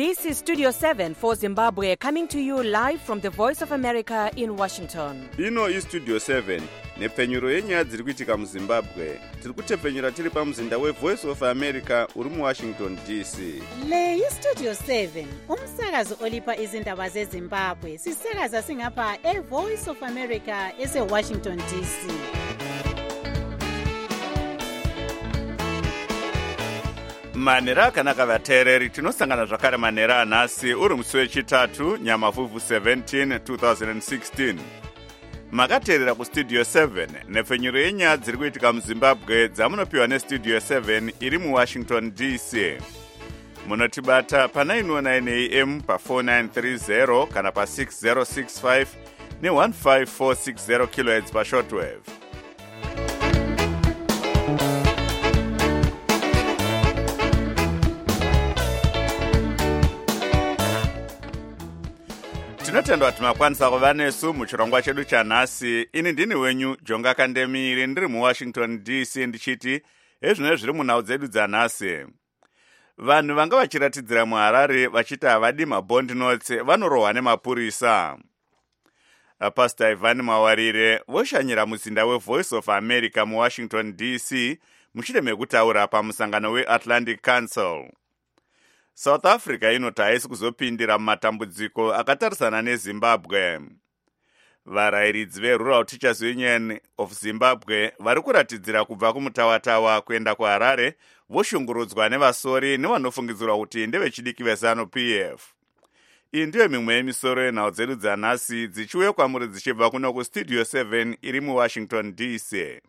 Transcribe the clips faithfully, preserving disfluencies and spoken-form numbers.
This is Studio seven for Zimbabwe, coming to you live from the Voice of America in Washington. Ino is Studio seven, nepfenyuro yenyaya dziri kuitika muZimbabwe. Tiri kutepfenyura tiri pamuzinda weVoice of America uri muWashington D C. Le yi Studio seven, umsakazo olipa izindaba zeZimbabwe. Sisakaza singapha eVoice of America eseWashington D C. Manera akanaka vateereri, tinosangana zvakare manera anhasi uri musi wechitatu nyamavhuvhu seventeen twenty sixteen. Makateerera kustudio seven, nepfenyuro yenyaya dziri kuitika muZimbabwe dzamunopiwa nestudio seven iri muWashington D C. Munotibata pa nine oh nine A M pa four nine three zero kana pa six zero six five ne one five four six zero kilohertz pa shortwave. Tinotendwa kuti makwanisa kuva nesu muchirongwa chedu chanhasi. Ini ndini wenyu Jonga Kandemiri, ndiri muWashington D C ndichiti ezvino zviri munhau dzedu dzanhasi. Vanhu vanga vachiratidzira muHarare vachiti havadi mabond notes vanorohwa nemapurisa. Pastor Ivan Mawarire voshanyira muzinda weVoice of America muWashington D C mushure mekutaura pamusangano weAtlantic Council. South Africa inoti haisi kuzopindira mumatambudziko akatarisana neZimbabwe. Varayiridzi veRural Teachers Union of Zimbabwe vari kuratidzira kubva kumutawatawa kuenda kuHarare voshungurudzwa nevasori nevanofungidzirwa kuti ndevechidiki veZANU-P F. Iyi ndiyo mimwe yemisoro yenhau dzedu dzanhasi dzichiuya kwamuri dzichibva kuno kustudio seven iri muWashington D C.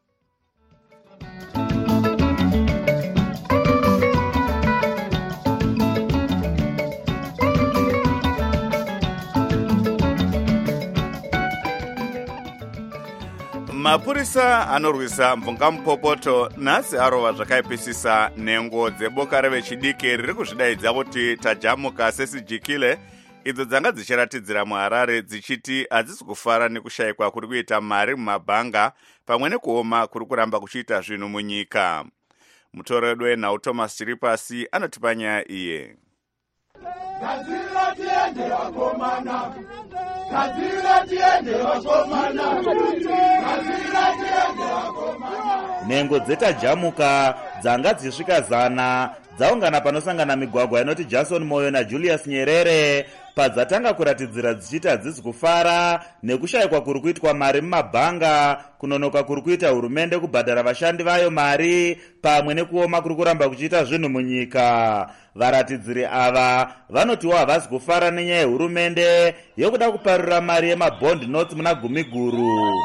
Mapurisa anorwisa mvungamupopoto nhasi arova zvakaipisisa nhengo dzeboka revechidiki riri kuzvidaidza kuti tajamuka sesijikile, idzo dzanga dzichiratidzira muHarare dzichiti hadzisi kufara nekushayikwa kuri kuita mari mumabhanga pamwe nekuoma kuri kuramba kuchiita zvinhu munyika. Mutoredo wenhau Thomas Chiripasi anotipa nyaya iye. Gadzira tiende vakomana, gadzira tiende vakomana, gadzira tiende vakomana. Nhengo dzetajamuka dzanga dzisvika zana dzaungana panosangana migwagwa inoti Jason Moyo naJulius Nyerere padzatanga kuratidzira dzichiti hadzisi kufara nekushayikwa kuri kuitwa mari mumabhanga, kunonoka kuri kuita hurumende kubhadhara vashandi vayo mari pamwe nekuoma kuri kuramba kuchiita zvinhu munyika. Varatidziri ava vanotiwo havasi kufara nenyaya yehurumende yokuda kuparura mari yemabond notes muna gumi guru.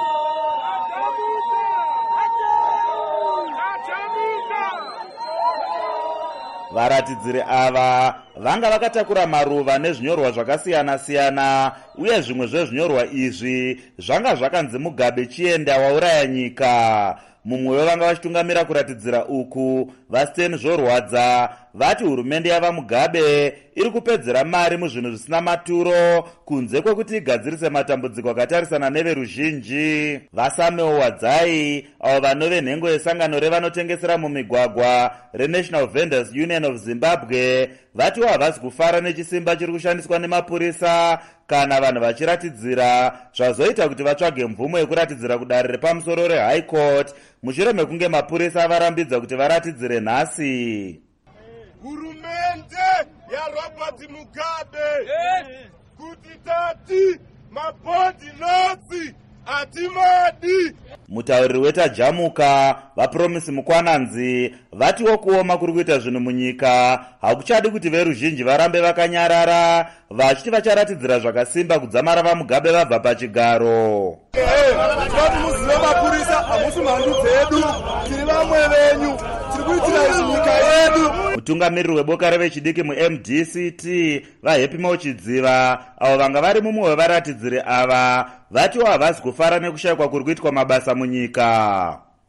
Varatidziri ava vanga vakatakura maruva nezvinyorwa zvakasiyana-siyana, uye zvimwe zvezvinyorwa izvi zvanga zvakanzi Mugabe chienda wauraya nyika. Mumwe wevanga vachitungamira kuratidzira uku vasiteni zvorwadza vati hurumende yava Mugabe iri kupedzera mari muzvinhu zvisina maturo kunze kwekuti igadzirise matambudziko akatarisana neveruzhinji. Vasameo Wadzai avo vanove nhengo yesangano revanotengesera mumigwagwa reNational Vendors Union of Zimbabwe vatiwo havasi kufara nechisimba chiri kushandiswa nemapurisa kana vanhu vachiratidzira zvazoita kuti vatsvage mvumo yekuratidzira kudare repamusoro reHigh Court mushure mekunge mapurisa avarambidza kuti varatidzire nhasi. Hurumende yaRobert Mugabe kuti tati mabond notes atimadi. Mutauriri wetajamuka vaPromisi Mukwananzi vatiwo kuoma kuri kuita zvinhu munyika hakuchadi kuti veruzhinji varambe vakanyarara vachiti vacharatidzira zvakasimba kudzamara vaMugabe vabva pachigaro. Kuti muzive mapurisa hamusi mhandu dzedu, tiri vamwe venyu, tiri kuitira izvi nyika yedu. Mutungamiriri weboka revechidiki muM D C T vaHappy Mochidziva avo vanga vari mumwe wevaratidziri ava vatiwo havasi kufara nekushayikwa kuri kuitwa mabasa munyika.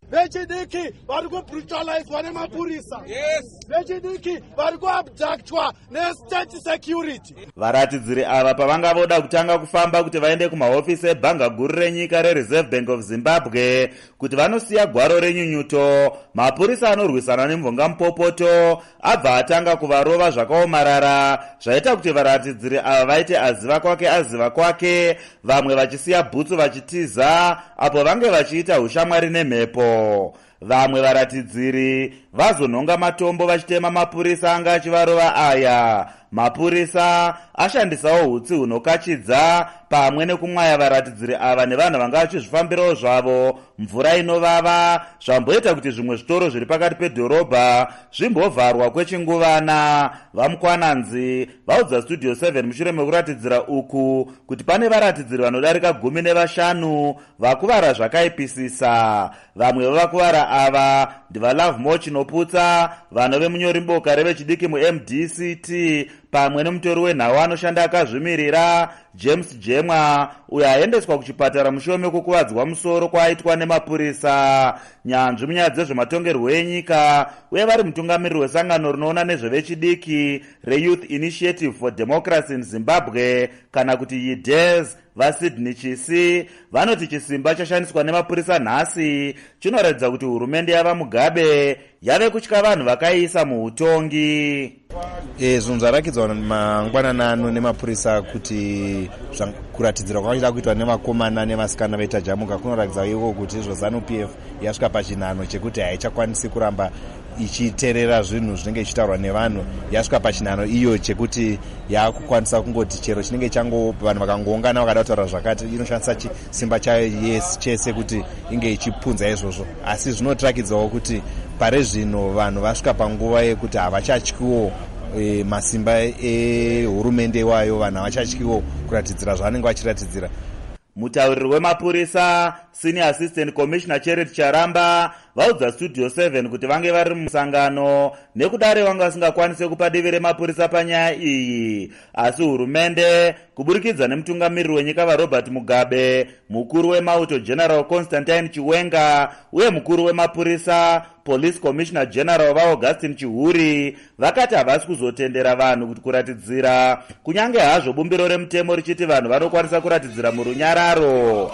vechidiki vari kubrutalizwa nemapurisa, vechidiki vari kuabductwa nestate security. Varatidziri ava pavanga voda kutanga kufamba kuti vaende kumahofisi ebhanga guru renyika reReserve Bank of Zimbabwe kuti vanosiya gwaro renyunyuto, mapurisa anorwisana nemvonga mupopoto abva atanga kuvarova zvakaomarara zvaita kuti varatidziri ava vaite aziva kwake aziva kwake, vamwe vachisiya bhutsu vachitiza apo vange vachiita ushamwari nemhepo. Vamwe varatidziri vazonhonga matombo vachitema mapurisa anga achivarova aya. Mapurisa ashandisawo hutsi hunokachidza pamwe nekumwaya varatidziri ava nevanhu vanga vachizvifambirawo zvavo mvura inovava, zvamboita kuti zvimwe zvitoro zviri pakati pedhorobha zvimbovharwa kwechinguvana. Vamukwananzi vaudza Studio seven mushure mekuratidzira uku kuti pane varatidziri vanodarika gumi nevashanu vakuvara zvakaipisisa. Vamwe vevakuvara ava ndivaLove Moch Noputsa, vanove munyori mboka revechidiki muM D C T pamwe nemutori wenhau anoshanda akazvimirira James Jemwa, uyo aendeswa kuchipatara mushure mekukuvadzwa musoro kwaaitwa nemapurisa. Nyanzvi munyaya dzezvematongerwo enyika uye vari mutungamiriri wesangano rinoona nezvevechidiki reYouth Initiative for Democracy in Zimbabwe kana kuti Y D E Z vaSydney Chisi vanoti chisimba chashandiswa nemapurisa nhasi chinoratidza kuti hurumende yava mugabe yave kutya vanhu vakaiisa muutongi. E, zvinhu zvarakidzwa mangwanana ano nemapurisa kuti kuratidzira kwakaita kuitwa nevakomana nevasikana veita jamuka kunoratidza iwo kuti izvo ZANU P F yasvika pachinhano chekuti haichakwanisi kuramba ichiterera zvinhu zvinenge ichitaurwa nevanhu. Yasvika pachinhano iyo chekuti yakukwanisa kungoti chero chinenge chango vanhu vakangoungana vakada kutaura zvakati inoshandisa simba chayo yes chese kuti inge ichipunza izvozvo, asi zvinotirakidzawo kuti pare zvino vanhu vasvika panguva yekuti havachatyiwo e, masimba ehurumende iwayo, vanhu havachatyiwo kuratidzira zvavanenge vachiratidzira. Mutauriri wemapurisa Senior Assistant Commissioner Charity Charamba vaudza Studio seven kuti vange vari musangano nekudare vanga vasingakwanise kupa divi remapurisa panyaya iyi, asi hurumende kuburikidza nemutungamiriri wenyika vaRobert Mugabe, mukuru wemauto General Constantine Chiwenga uye mukuru wemapurisa Police Commissioner General vaAugustine Chihuri vakati havasi kuzotendera vanhu kuti kuratidzira, kunyange hazvo bumbiro remutemo richiti vanhu vanokwanisa kuratidzira murunyararo.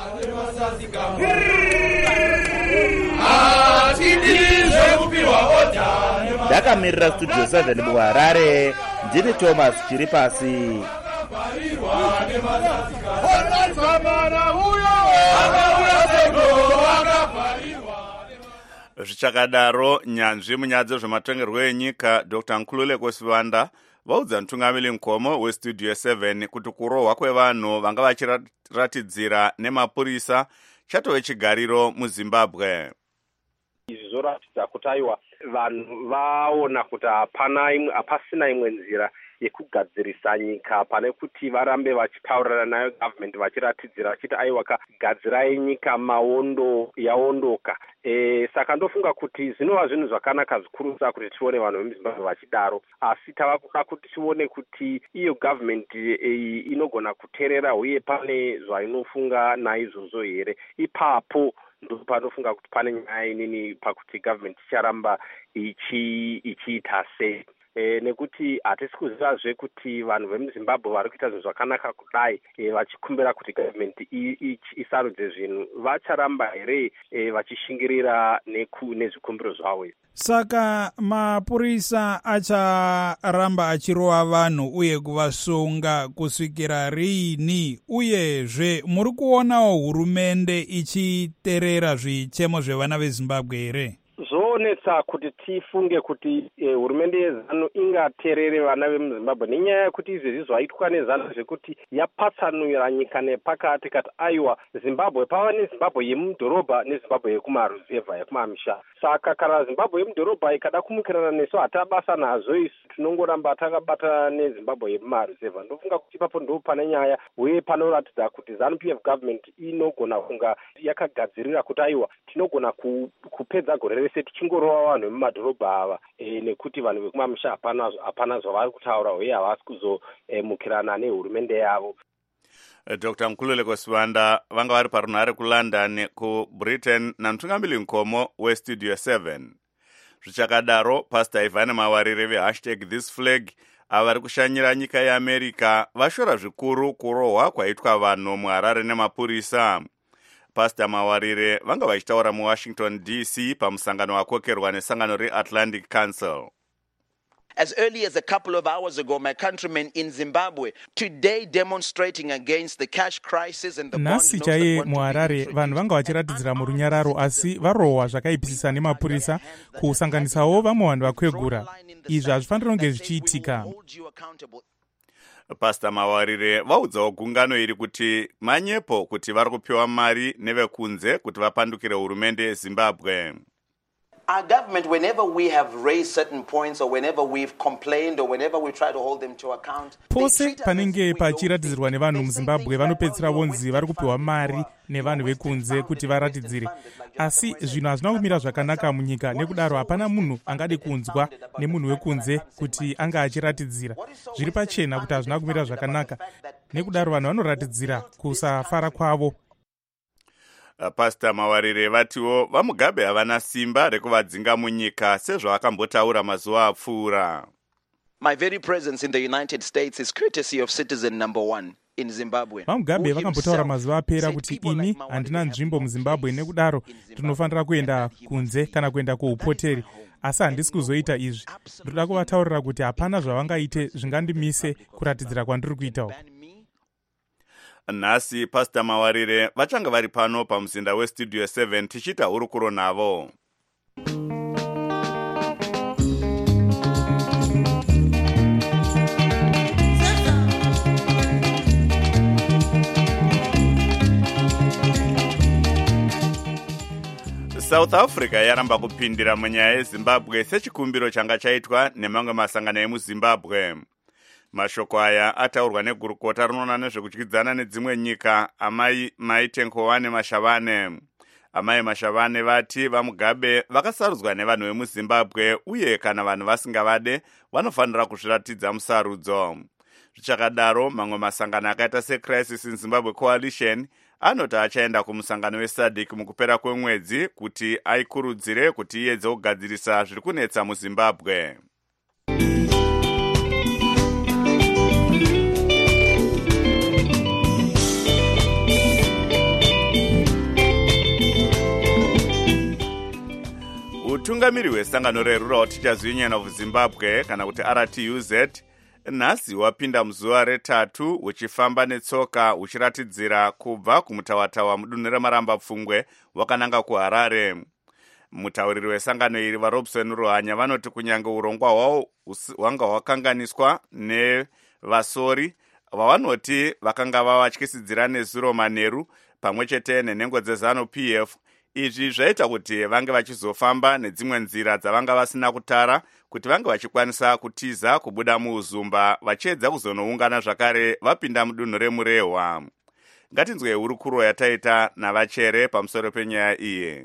Ndakamirira Studio seven muHarare, ndini Thomas Chiripasi. Zvichakadaro, nyanzvi munyaya dzezvematongerwo enyika Doctor Nkululeko Sivanda vaudza mutungamiri mukoma weStudio seven kuti kurohwa kwevanhu vanga vachiratidzira nemapurisa chatove chigariro muZimbabwe. Izvi zvoratidza kuti aiwa vanhu vaona kuti hapana hapasina imwe nzira yekugadzirisa nyika pane kuti varambe vachitaurana nayo government vachiratidzira vachiti aiwa gadzirai nyika maondo yaondoka. E, saka ndofunga kuti zvinova zvinhu zvakanaka zvikurisa kuti tione vanhu vemuZimbabwe vachidaro, asi tava kuda kuti tione kuti iyo government e, inogona kuteerera uye pane zvainofunga naizvozvo here. Ipapo ndo panofunga kuti pane nyaya inini pakuti government icharamba ichiita sei. E, nekuti hatisi kuzivazve kuti vanhu vemuZimbabwe vari kuita zvinhu zvakanaka kudai e, vachikumbira kuti government isarudze zvinhu vacharamba here e, vachishingirira nezvikumbiro zvavo. Saka mapurisa acharamba achirova vanhu uye kuvasunga kusvikira riini, uyezve muri kuonawo hurumende ichiterera zvichemo zvevana veZimbabwe here? Zvoonetsa kuti tifunge kuti eh, hurumende yeZANU ingaterere vana vemuZimbabwe nenyaya yekuti izvezvi zvaitwa neZANU zvekuti yapatsanura nyika nepakati kati aiwa Zimbabwe pava neZimbabwe yemudhorobha neZimbabwe yekumaruzevha yekumamisha. Saka kana Zimbabwe yemudhorobha ikada kumukirana nesu hatabasa nazvo, isu tinongoramba takabata neZimbabwe yemumaruzevha. Ndofunga kuti ipapo ndo pane nyaya uye panoratidza kuti ZANU P F government inogona kunga yakagadzirira kuti aiwa tinogona ku, kupedza gore rese tichingorova vanhu vemumadhorobha ava e, nekuti vanhu vekumamisha hapana hapana zvavari kutaura uye havasi kuzomukirana e, nehurumende yavo. Doctor Nkululeko Sibanda vanga vari parunhare kuLondon kuBritain namutungamiri Nkomo weStudio seven. Zvichakadaro, Pastor Ivan Mawarire vehashtag This Flag avari kushanyira nyika yeAmerica vashora zvikuru kurohwa kwaitwa vanhu muHarare nemapurisa. Pastor Mawarire vanga vachitaura muWashington D C pamusangano wakokerwa nesangano reAtlantic Council. As early as a couple of hours ago, my countrymen in Zimbabwe today demonstrating against the cash crisis and the nhasi chaiye muHarare vanhu vanga vachiratidzira murunyararo asi varohwa zvakaipisisa nemapurisa kusanganisawo vamwe vanhu vakwegura. Izvi hazvifaniri kunge zvichiitika. Pastor Mawarire vaudzawo gungano iri kuti manyepo kuti vari kupiwa mari nevekunze kuti vapandukire hurumende yeZimbabwe. Our government, whenever we have raised certain points or whenever we've complained or whenever we try to hold them to account, pose panenge pachiratidzirwa nevanhu muZimbabwe vanopedzisira vonzi vari kupiwa mari nevanhu vekunze kuti varatidzire. Asi zvinhu hazvina kumira zvakanaka munyika, nekudaro hapana munhu angade kunzwa nemunhu wekunze kuti anga achiratidzira. Zviri pachena kuti hazvina kumira zvakanaka, nekudaro vanhu vanoratidzira kusafara kwavo. Pastor Mawarire vatiwo vaMugabe havana simba rekuvadzinga munyika sezvavakambotaura mazuva apfuura. My very presence in the United States is courtesy of citizen number one in Zimbabwe. vaMugabe vakambotaura mazuva apera kuti ini handina nzvimbo muZimbabwe, nekudaro tinofanira kuenda kunze kana kuenda kuupoteri. Asi handisi kuzoita izvi. Ndoda kuvataurira kuti hapana zvavangaite zvingandimise kuratidzira kwandiri kuitawo. Nhasi Pastor Mawarire vachanga vari pano pamuzinda weStudio seven tichita hurukuro navo. South Africa yaramba kupindira munyaya yeZimbabwe sechikumbiro changa chaitwa nemamwe masangano emuZimbabwe. Mashoko aya ataurwa negurukota rinoona nezvekudyidzana nedzimwe nyika amai Maite Nkowane Mashavane. Amai Mashavane vati vaMugabe vakasarudzwa nevanhu vemuZimbabwe uye kana vanhu vasingavade vanofanira kuzviratidza musarudzo. Zvichakadaro, mamwe masangano akaita seCrisis in Zimbabwe Coalition anoti achaenda kumusangano weSADC mukupera kwemwedzi kuti aikurudzire kuti iedze kugadzirisa zviri kunetsa muZimbabwe. Utungamiri hwesangano reRural Teachers Union of Zimbabwe kana kuti R T U Z nhasi wapinda muzuva retatu uchifamba netsoka uchiratidzira kubva kumutawatawa mudunhu reMaramba Pfungwe wakananga kuHarare. Mutauriri wesangano iri vaRobson Ruhanya vanoti kunyange urongwa hwavo hwanga hwakanganiswa nevasori vavanoti vakanga vavatyisidzira nezuro manheru pamwe chete nenhengo dzeZanu P F. Izvi zvaita kuti vange vachizofamba nedzimwe nzira dzavanga vasina kutara kuti vange vachikwanisa kutiza kubuda muuzumba vachiedza kuzonoungana zvakare vapinda mudunhu remurehwa. Ngatinzwe hurukuro yataita navachere pamusoro penyaya iyi.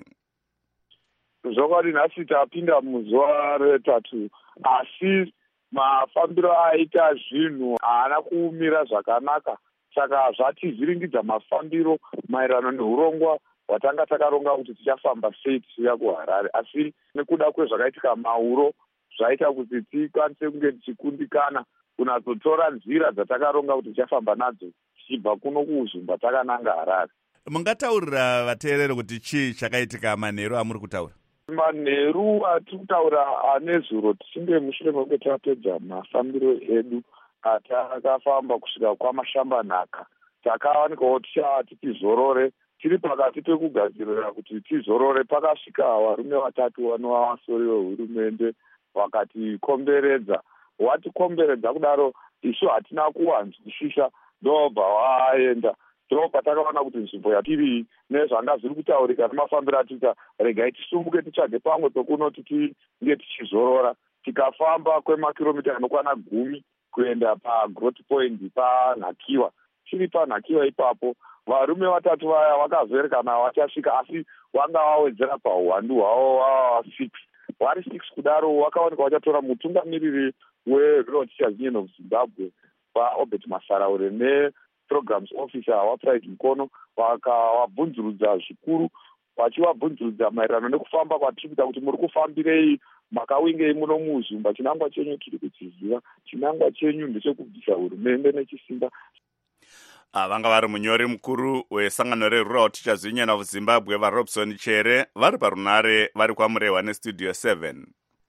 Zvokwadi nhasi tapinda muzuva retatu, asi mafambiro aita zvinhu haana kumira zvakanaka, saka zvativhiringidza mafambiro maererano neurongwa watanga takaronga kuti tichafamba sei tichiuya kuHarare. Asi nekuda kwezvakaitika mauro zvaita kuti tikwanise kunge tichikundikana kunatsotora nzira dzatakaronga kuti tichafamba nadzo tichibva kuno kuuzumba takananga Harare. Mungataurira vateereri kuti chii chakaitika manheru amuri kutaura? Manheru atiri kutaura anezuro tichinge mushure mekunge tapedza mafambiro edu atakafamba kusvika kwaMashambanhaka, takawanikwawo tichati tizorore. Tiri pakati pekugadzirira kuti tizorore, pakasvika varume vatatu vanova vasori vehurumende vakatikomberedza. Watikomberedza kudaro isu hatina kuwanzwisisa, ndobva vaenda. Ndo patakaona kuti nzvimbo yatiri nezvanga zviri kutaurika nemafambiro atiita, regai tisumuke titsvage pamwe pekunoti tinge tichizorora. Tikafamba kwemakiromita anokwana gumi kuenda paGrot Point paNhakiwa. Tiri paNhakiwa ipapo, varume vatatu vaya vakavherekana vachasvika, asi vanga vawedzera pauwandu hwavo vava six. Vari six kudaro vakaoneka vachatora mutungamiriri weRural Teachers Union of Zimbabwe vaObert Masaraure programs officer wapride mukono vakavabvunzurudza zvikuru vachivabvunzurudza maererano nekufamba kwatiri kuita kuti muri kufambirei makawingei muno muzumba. Chinangwa chenyu tiri kuchiziva, chinangwa chenyu ndechekubvisa hurumende nechisimba. vanga vari munyori mukuru wesangano rerural teachers union of Zimbabwe vaRobson Chere vari parunare vari kwamurehwa nestudio seven.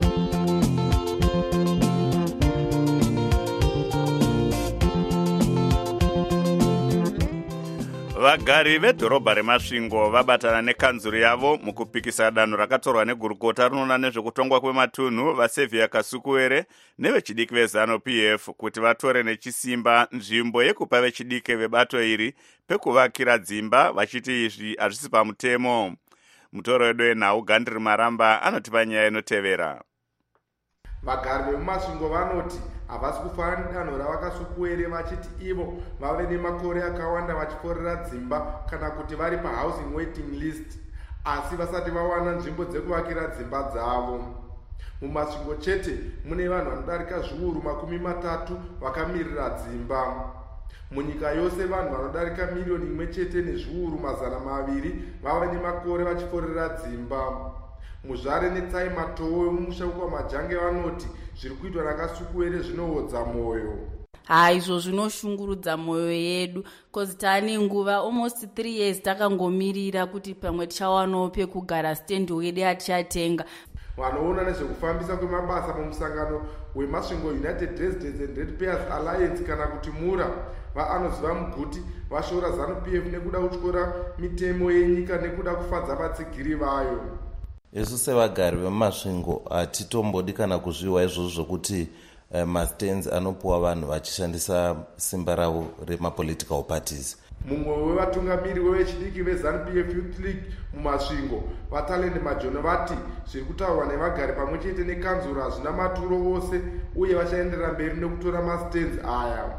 Vagari vedhorobha reMasvingo vabatana nekanzuru yavo mukupikisa danho rakatorwa negurukota rinoona nezvekutongwa kwematunhu vaSevia Kasukuwere nevechidiki veZANU-P F kuti vatore nechisimba nzvimbo yekupa vechidiki vebato iri pekuvakira dzimba, vachiti izvi hazvisi pamutemo. Mutoro wedu wenhau Gandri Maramba anotipa nyaya inotevera. Vagari vemuMasvingo vanoti havasi kufara nedanho ravakasukuwere vachiti ivo vave nemakore akawanda vachiforera dzimba kana kuti vari pahousing waiting list asi vasati vawana nzvimbo dzekuvakira dzimba dzavo. MuMasvingo chete mune vanhu vanodarika zviuru makumi matatu vakamirira dzimba. Munyika yose vanhu vanodarika miriyoni imwe chete nezviuru mazana maviri vave nemakore vachiforera dzimba. Muzvare netsai matowe mumusha kwamajange vanoti zviri kuitwa nakasukuwere zvinohodza mwoyo. haizvo zvinoshungurudza mwoyo yedu kozi taane nguva almost three years takangomirira kuti pamwe tichawanawo pekugara stendi wedu yatichatenga. Vanoona nezvekufambisa kwemabasa mumusangano weMasvingo United Residents and Ratepayers Alliance kana kuti mura vaanoziva muguti vashora ZANU-P F nekuda kutyora mitemo yenyika nekuda kufadza vatsigiri vayo. Isu sevagari vemuMasvingo hatitombodi kana kuzviwa izvozvo zvokuti uh, mastands anopuwa vanhu vachishandisa simba ravo remapolitical parties. Mumwe wevatungamiri wevechidiki veZANU-P F Youth League muMasvingo vaTalende Majono vati zviri kutaurwa nevagari pamwe chete nekanzura hazvina maturo wose uye vachaenderera mberi nekutora mastands aya.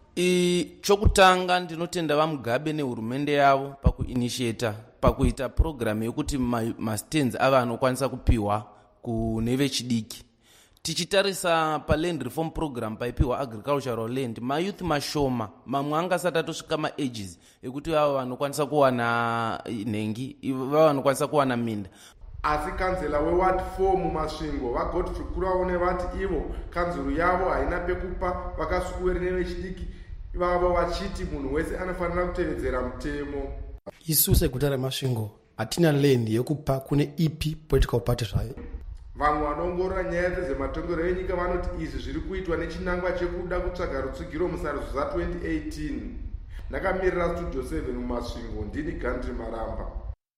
Chokutanga ndinotenda vaMugabe nehurumende yavo pakuinitiata pakuita program yekuti mastands ava anokwanisa kupiwa kune vechidiki. Tichitarisa paland reform program paipiwa agricultural land mayouth mashoma mamwe angasati atosvika maages ekuti vava vanokwanisa kuwana nhengi, vava vanokwanisa kuwana minda. Asi kanzela weward four muMasvingo vaGodfrey Kuraone vati ivo kanzuru yavo haina pekupa vakasukuwere nevechidiki vavo vachiti munhu wese anofanira kutevedzera mutemo. Isu seguta reMasvingo hatina land yekupa kune ipi political party zvayo. Vamwe vanoongorora nyaya dzezvematongero enyika vanoti izvi zviri kuitwa nechinangwa chekuda kutsvaga rutsugiro musarudzo za twenty eighteen. Ndakamirira studio seven muMasvingo, ndini Gandri Maramba.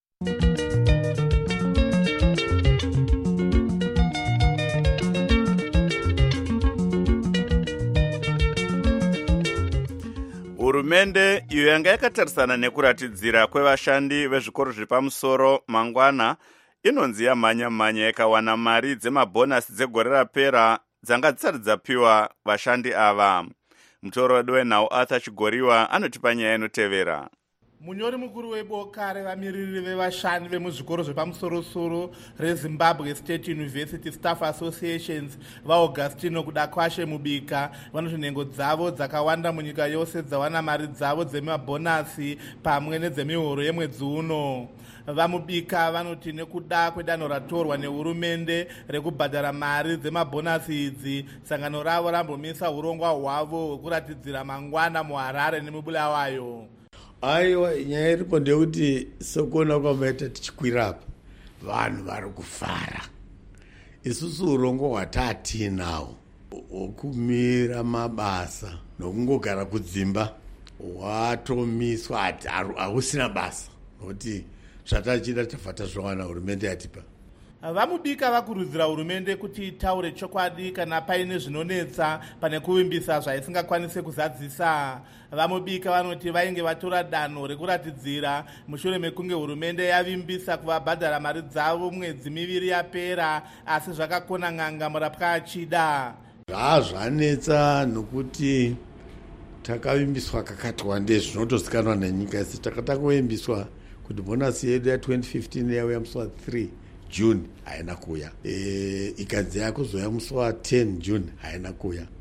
Hurumende iyo yanga yakatarisana nekuratidzira kwevashandi vezvikoro zvepamusoro mangwana inonzi yamhanya mhanya yakawana mari dzemabhonasi dzegore rapera dzanga dzisati dzapiwa vashandi ava. Mutoro wedu wenhau Arthur Chigoriwa anotipa nyaya inotevera. Munyori mukuru weboka revamiriri vevashandi vemuzvikoro zvepamusoro-soro reZimbabwe State University Staff Associations vaAugustino Kudakwashe Mubika vanoti nhengo dzavo dzakawanda munyika yose dzawana mari dzavo dzemabhonasi pamwe nedzemihoro yemwedzi uno. VaMubika vanoti nekuda kwedanho ratorwa nehurumende rekubhadhara mari dzemabhonasi idzi, sangano ravo rambomisa urongwa hwavo hwekuratidzira mangwana muHarare nemubulawayo. Aiwa, nyaya iripo ndeyekuti sokona kwamaita tichikwira apa vanhu vari kufara. Isusu urongo hwataatinawo hwokumira mabasa nokungogara kudzimba hwatomiswa ati hausina basa nokuti zvatachida tabva tazvawana hurumende yatipa. VaMubika vakurudzira hurumende kuti itaure chokwadi kana paine zvinonetsa pane kuvimbisa zvaisingakwanise kuzadzisa. VaMubika vanoti vainge vatora danho rekuratidzira mushure mekunge hurumende yavimbisa kuvabhadhara mari dzavo mwedzi miviri yapera, asi zvakakona n'anga murapwa achida. Zvazvanetsa nokuti takavimbiswa kakati wandei zvinotozikanwa nenyika yese. Takatakuvimbiswa kuti bonasi yedu ya twenty fifteen yauya musi wa three June haina kuya. E, ikanzi yakuzoya musi wa ten June haina kuya.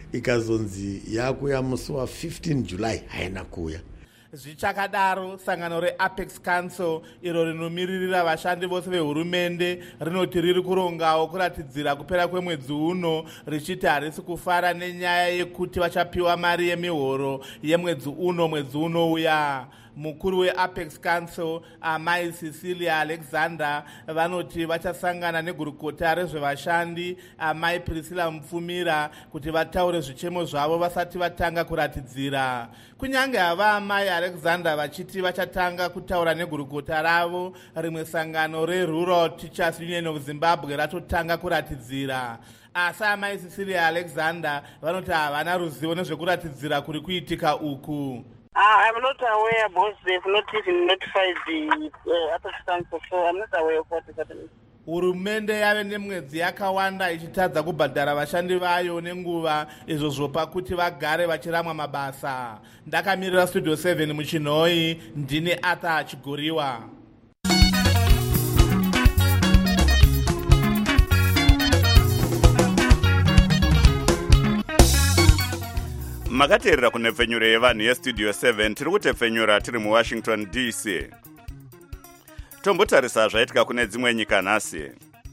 ikazonzi yakuya musi wa15 July haina kuya. Zvichakadaro sangano reApex Council iro rinomiririra vashandi vose vehurumende rinoti riri kurongawo kuratidzira kupera kwemwedzi uno richiti harisi kufara nenyaya yekuti vachapiwa mari yemihoro yemwedzi uno mwedzi unouya. Mukuru weApex Council amai Cecilia Alexander vanoti vachasangana negurukota rezvevashandi amai Priscilla Mupfumira kuti vataure zvichemo zvavo vasati vatanga kuratidzira. Kunyange hava amai Alexander vachiti vachatanga kutaura negurukota ravo, rimwe sangano reRural Teachers Union of Zimbabwe ratotanga kuratidzira. Asi amai Cecilia Alexander vanoti havana ruzivo nezvekuratidzira kuri kuitika uku. Uh, I'm not aware because they've not even notified the uh, Apex Council, so I'm not aware of what is happening. Hurumende yave nemwedzi yakawanda ichitadza kubhadhara vashandi vayo nenguva izvo zvopa kuti vagare vachiramwa mabasa. Ndakamirira Studio seven muChinoi, ndini Arthur Chigoriwa. Makateerera kunepfenyuro yevanhu yestudio seven tiri kutepfenyura tiri muWashington D C. Tombotarisa zvaitika kune dzimwe nyika nhasi.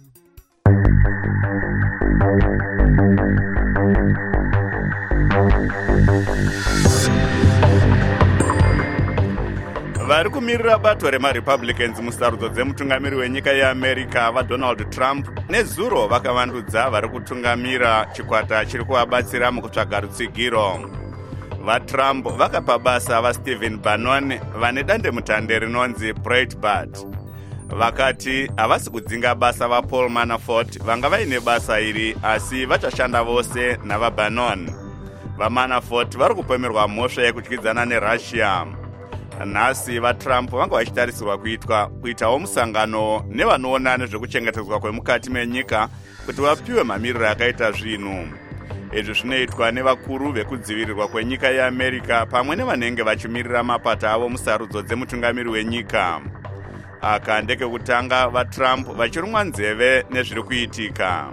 Vari kumirira bato remaRepublicans musarudzo dzemutungamiri wenyika yeAmerica vaDonald Trump nezuro vakavandudza vari kutungamira chikwata chiri kuvabatsira mukutsvaga rutsigiro. VaTrump vakapa basa vaStephen Bannon vane dandemutande rinonzi Breitbart. Vakati havasi kudzinga basa vaPaul Manafort vanga vaine basa iri asi vachashanda vose navaBannon. VaManafort vari kupomerwa mhosva yekutyidzana neRussia. Nhasi vaTrump vanga vachitarisirwa kuitwa kuitawo musangano nevanoona nezvekuchengetedzwa kwemukati menyika kuti vapiwe mamiriro akaita zvinhu. Izvi zvinoitwa nevakuru vekudzivirirwa kwenyika yeAmerica pamwe nevanenge vachimirira mapata avo musarudzo dzemutungamiri wenyika. Aka ndekekutanga vaTrump vachirumwa nzeve nezviri kuitika.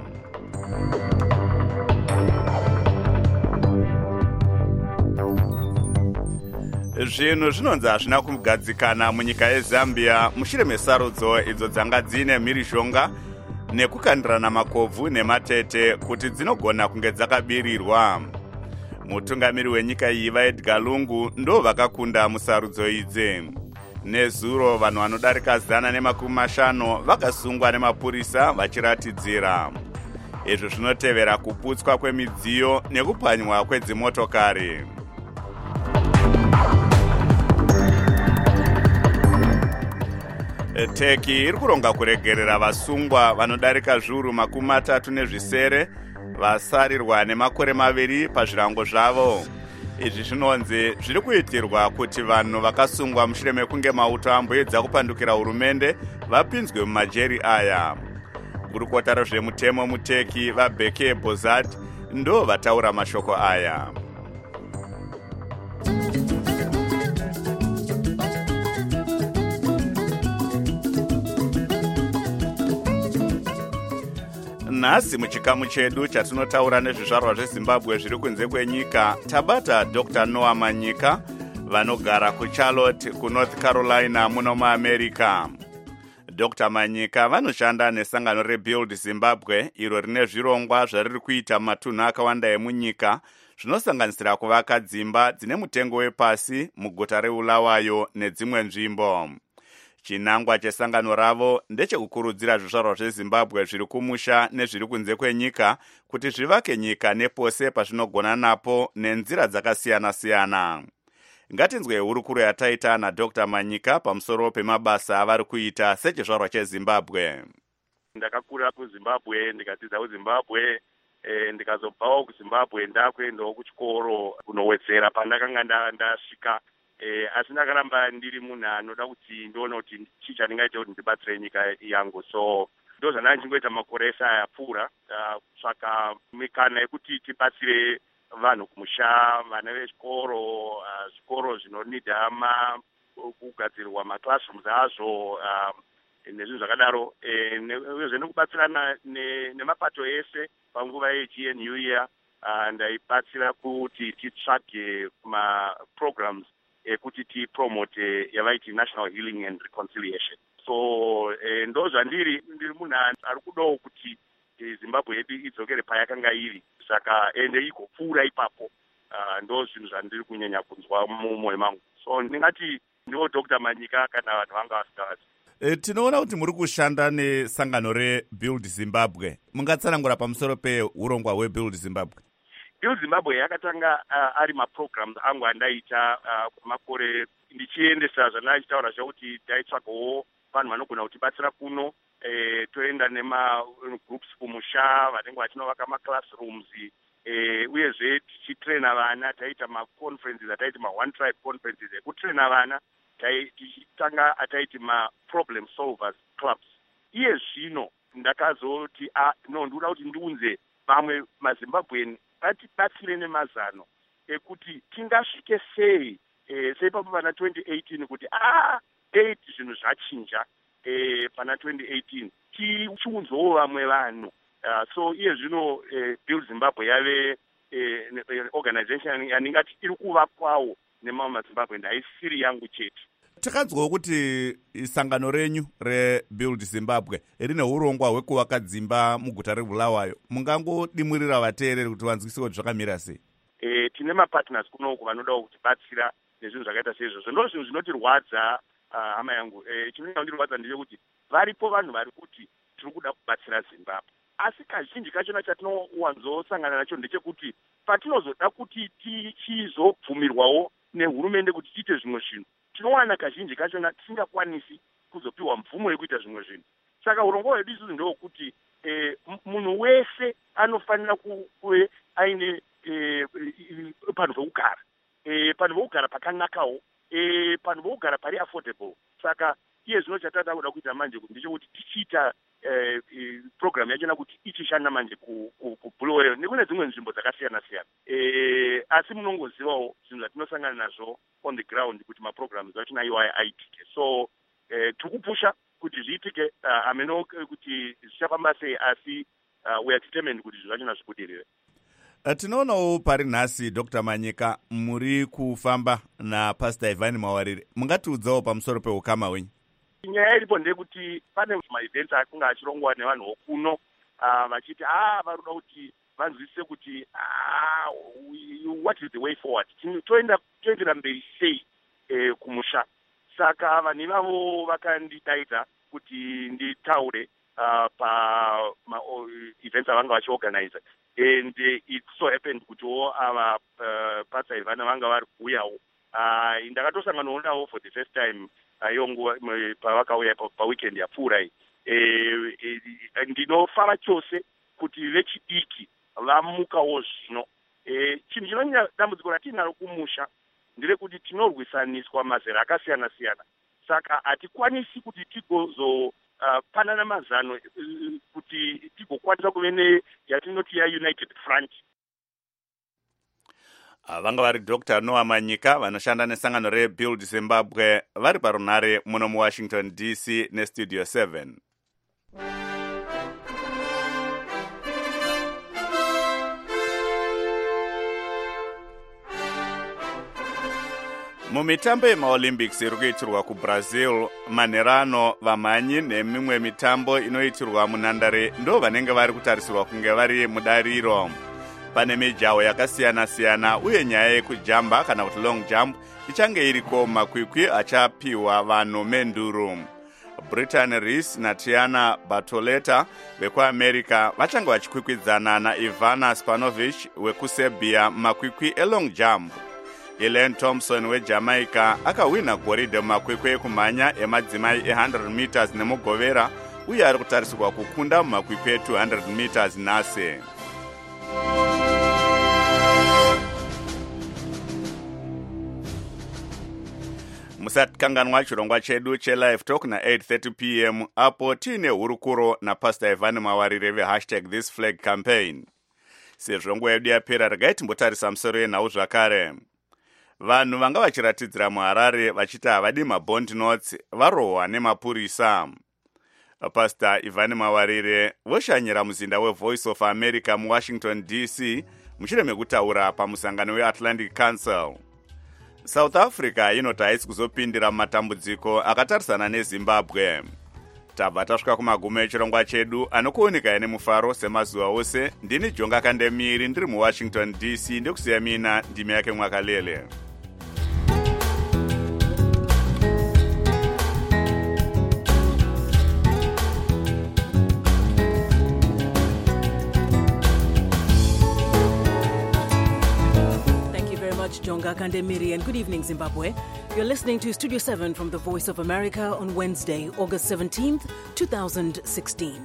Zvinhu zvinonzi hazvina kugadzikana munyika yeZambia mushure mesarudzo idzo dzanga dzine mhirizhonga nekukandirana makovhu nematete kuti dzinogona kunge dzakabirirwa. Mutungamiri wenyika iyi vaEdgar Lungu ndo vakakunda musarudzo idzi. Nezuro vanhu vanodarika zana nemakumi mashanu vakasungwa nemapurisa vachiratidzira. Izvi zvinotevera kuputswa kwemidziyo nekupwanywa kwedzimotokari. Turkey iri kuronga kuregerera vasungwa vanodarika zviuru makumi matatu nezvisere vasarirwa nemakore maviri pazvirango zvavo. Izvi zvinonzi zviri kuitirwa kuti vanhu vakasungwa mushure mekunge mauto amboedza kupandukira hurumende vapinzwe mumajeri aya. Gurukota rezvemutemo muTurkey vaBeke Bozad ndo vataura mashoko aya. Nhasi muchikamu chedu chatinotaura nezvizvarwa zveZimbabwe zviri kunze kwenyika tabata Doctor Noah Manyika vanogara kuCharlotte kuNorth Carolina muno muAmerica. Doctor Manyika vanoshanda nesangano reBuild Zimbabwe iro rine zvirongwa zvariri kuita matunhu akawanda emunyika zvinosanganisira kuvaka dzimba dzine mutengo wepasi muguta reBulawayo nedzimwe nzvimbo. Chinangwa chesangano ravo ndechekukurudzira zvizvarwa zveZimbabwe zviri kumusha nezviri kunze kwenyika kuti zvivake nyika nepose pazvinogona napo nenzira dzakasiyana-siyana. Ngatinzwe hurukuro yataita naDr Manyika pamusoro pemabasa avari kuita sechizvarwa cheZimbabwe. Ndakakura kuZimbabwe, ndikadzidza kuZimbabwe, e, ndikazobvawo kuZimbabwe ndakuendawo kuchikoro kunowedzera pandakanga ndasvika. Eh, asi ndakaramba ndiri munhu anoda kuti ndione kuti chii chandingaita kuti ndibatsire nyika yangu. So ndo zvandachingoita makore ese ayapfuura kutsvaka mikana yekuti tibatsire vanhu kumusha, vana vechikoro, zvikoro zvinonidha kugadzirwa maclassrooms azvo nezvinhu zvakadaro, uyezve nekubatsirana nemapato ese panguva yeG N U year uh, ndaibatsira kuti titsvage maprograms ekuti tipromote yavaiti national healing and reconciliation. So eh, ndo zvandiri ndiri munhu ari kudawo kuti eh, Zimbabwe yedu idzokere payakanga iri, saka ende igopfuura ipapo. Uh, ndo zvinhu zvandiri kunyanya kunzwa mumwoyo mangu. So ndingati ndiwo Doctor Manyika kana vanhu vanga vasikazi. E, tinoona kuti muri kushanda nesangano reBuild Zimbabwe. Mungatsanangura pamusoro peurongwa hweBuild Zimbabwe? Build Zimbabwe yakatanga uh, ari maprograms angu andaita uh, kwamakore ndichiendesa zvandaichitaura zvakuti taitsvagawo vanhu vanogona kutibatsira kuno, eh, toenda nema groups kumusha vanenge vachinovaka maclassrooms, eh, uyezve tichitraina vana, taita maconferences ataiti ma-one tribe conferences ekutraina vana, tichitanga ataiti ma-problem solvers clubs. Iye zvino ndakazoti ah, no ndikuda kuti ndiunze vamwe maZimbabwean vatibatsire nemazano ekuti tingasvike sei eh, seipapo pana twenty eighteen kuti ah eight zvinhu zvachinja eh, pana twenty eighteen tichiunzawo vamwe vanhu. Uh, so iye zvino eh, Build Zimbabwe yave eh, organization yaningati iri kuvakwawo nemamwe maZimbabwe, haisiri yangu chete. Takadzwawo kuti sangano renyu reBuild Zimbabwe rine urongwa hwekuvaka dzimba muguta reBulawayo. Mungangodimurira vateereri kuti vanzwise kuti zvakamira sei? Eh, tine mapartners kunoku vanodawo kutibatsira nezvinhu zvakaita seizvozvo. Ndo zvinhu zvinotirwadza hama uh, yangu. Eh, chinenge chinotirwadza ndechekuti varipo vanhu vari kuti tiri kuda kubatsira Zimbabwe, asi kazhinji kachona chatinowanzosangana nacho ndechekuti patinozoda kuti tichizobvumirwawo nehurumende kuti tiite zvimwe zvinhu, tinowana kazhinji kachona tisingakwanisi kuzopiwa mvumo yekuita zvimwe zvinhu. Saka urongwa hwedu isusu ndokuti eh, munhu wese anofanira kuve aine eh, panhu pekugara, eh, panhu pekugara pakanakawo, eh, panhu pekugara pari affordable. Saka iye zvino chatata kuda kuita manje ndechekuti tichiita eh, program yachona kuti ichishanda manje kubulawayo nekune dzimwe nzvimbo dzakasiyana siyana, eh, asi munongozivawo zvinhu zvatinosangana nazvo on the ground kuti maprograms achona iwayo aitike. So eh, tikupusha kuti zviitike, uh, ameno kuti zvichafamba sei, asi uh, we are determined kuti zvinhu zvachona zvibudirire. Uh, tinoonawo pari nhasi Doctor Manyika muri kufamba naPastor Ivan Mawarire. Mungatiudzawo pamusoro peukama hwenyu? Nyaya iripo ndekuti pane maevents akunge achirongwa nevanhu vokuno vachiti uh, ah varuda kuti vanzwisise kuti ah what is the way forward, toenda toendera mberi sei eh, kumusha. Saka vanhu ivavo vakandidaidza kuti nditaure uh, pa ma uh, events avanga vachiorganize, and uh, it so happened kuti wo ava uh, Pastor Ivan vanga vari kuuyawo. Uh, ndakatosanganawo navo for the first time uh, yonguva pavakauya paweekend yapfuura iyi. Eh, eh, ndinofara chose kuti vechidiki vamukawo zvino. Eh, chinhu chinonyanya dambudziko ratinaro kumusha nderekuti tinorwisaniswa mazera akasiyana siyana, saka hatikwanisi kuti tigozo uh, panana mazano uh, kuti tigokwanisa kuve neyatinoti ya-United Front. Vanga vari Doctor Noah Manyika vanoshanda nesangano reBuild Zimbabwe vari parunhare muno muWashington D C nestudio seven. Mumitambo yemaolympics iri kuitirwa kuBrazil, manherano, vamhanyi nemimwe mitambo inoitirwa munhandare ndo vanenge vari kutarisirwa kunge vari mudariro. Pane mijaho yakasiyana siyana uye nyaya yekujamba kana kuti long jump ichange iriko makwikwi achapiwa vanhu menduru. Brittany Reese naTiana Bartoletta vekuAmerica vachanga vachikwikwidzana naIvana Spanovich wekuSerbia makwikwi elong jump. Elaine Thompson weJamaica akawina goridhe mumakwikwi ekumhanya emadzimai e one hundred meters nemugovera uye ari kutarisirwa kukunda mumakwikwi e two hundred meters nhasi. Musatikanganwa chirongwa chedu chelive talk na eight thirty p m apo tiine hurukuro naPastor Ivan Mawarire vehashtag this flag campaign. Sezvo nguva yedu yapera, regai timbotarisa musoro yenhau zvakare. Vanhu vanga vachiratidzira muHarare vachiti havadi mabond notes varohwa nemapurisa. Pastor Ivan Mawarire voshanyira muzinda weVoice of America muWashington D C mushure mekutaura pamusangano weatlantic council. South Africa inoti haisi kuzopindira mumatambudziko akatarisana nezimbabwe. Tabva tasvika kumagumo echirongwa chedu anokuoneka nemufaro semazuva ose. Ndini Jonga Kandemiri ndiri muWashington D C ndekusiya mina ndimi yake Mwakalele. Jonga Kandemiri, and good evening, Zimbabwe. You're listening to Studio seven from the Voice of America on Wednesday, August seventeenth, twenty sixteen.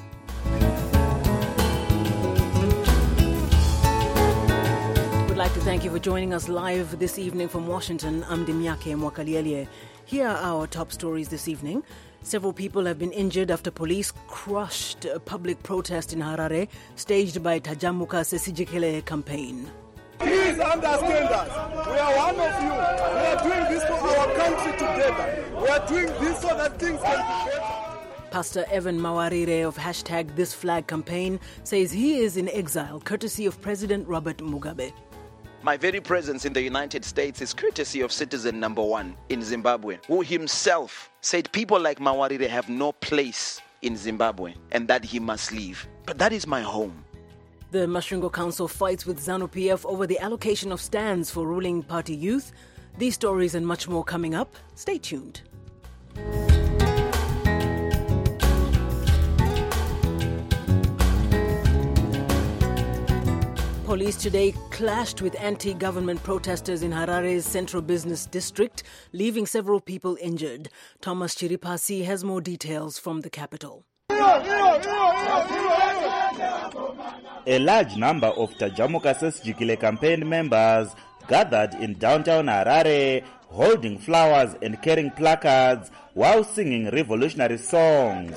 We'd like to thank you for joining us live this evening from Washington. I'm Dimyake Mwakaliele. Here are our top stories this evening. Several people have been injured after police crushed a public protest in Harare, staged by Tajamuka Sesijikele campaign. Please understand us. We are one of you. We are doing this for our country together. We are doing this so that things can be better. Pastor Evan Mawarire of hashtag This Flag campaign says he is in exile courtesy of President Robert Mugabe. My very presence in the United States is courtesy of citizen number one in Zimbabwe, who himself said people like Mawarire have no place in Zimbabwe and that he must leave. But that is my home. The Masvingo Council fights with ZANU-P F over the allocation of stands for ruling party youth. These stories and much more coming up. Stay tuned. Police today clashed with anti-government protesters in Harare's central business district, leaving several people injured. Thomas Chiripasi has more details from the capital. A large number of Tajamuka Sesijikele campaign members gathered in downtown Harare, holding flowers and carrying placards while singing revolutionary songs.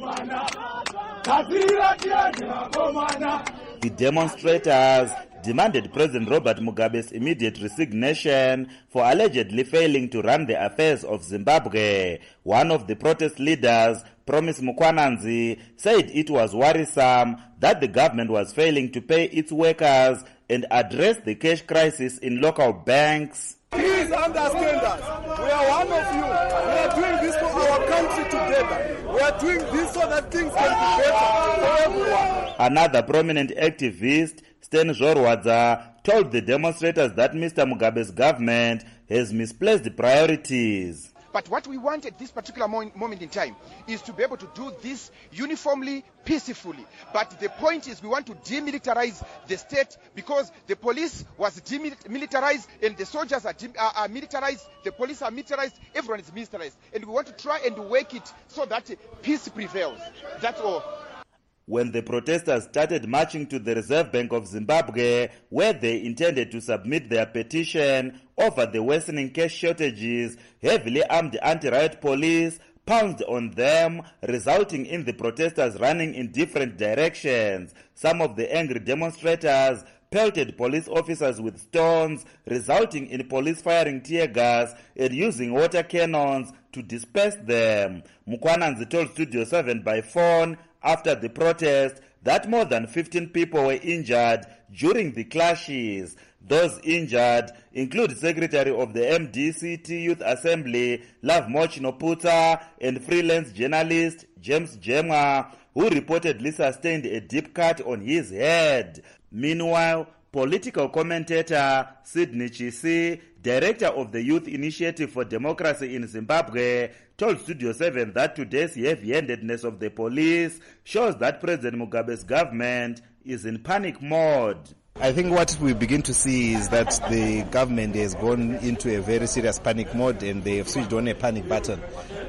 The demonstrators demanded President Robert Mugabe's immediate resignation for allegedly failing to run the affairs of Zimbabwe. One of the protest leaders, Promise Mukwananzi, said it was worrisome that the government was failing to pay its workers and address the cash crisis in local banks. Please understand us. We are one of you. We are doing this for our country together. We are doing this so that things can be better for everyone. Another prominent activist, Sten Zorwadza, told the demonstrators that Mister Mugabe's government has misplaced priorities. But what we want at this particular mo- moment in time is to be able to do this uniformly, peacefully. But the point is we want to demilitarize the state because the police was demilitarized and the soldiers are, de- are, are militarized, the police are militarized, everyone is militarized. And we want to try and work it so that peace prevails. That's all. When the protesters started marching to the Reserve Bank of Zimbabwe, where they intended to submit their petition over the worsening cash shortages, heavily armed anti-riot police pounced on them, resulting in the protesters running in different directions. Some of the angry demonstrators pelted police officers with stones, resulting in police firing tear gas and using water cannons to disperse them. Mukwananzi told Studio seven by phone after the protest that more than fifteen people were injured during the clashes. Those injured include Secretary of the M D C T Youth Assembly, Lovemoch Noputa, and freelance journalist James Jemwa, who reportedly sustained a deep cut on his head. Meanwhile, political commentator Sidney Chisi, director of the Youth Initiative for Democracy in Zimbabwe, told Studio seven that today's heavy-handedness of the police shows that President Mugabe's government is in panic mode. I think what we begin to see is that the government has gone into a very serious panic mode and they have switched on a panic button.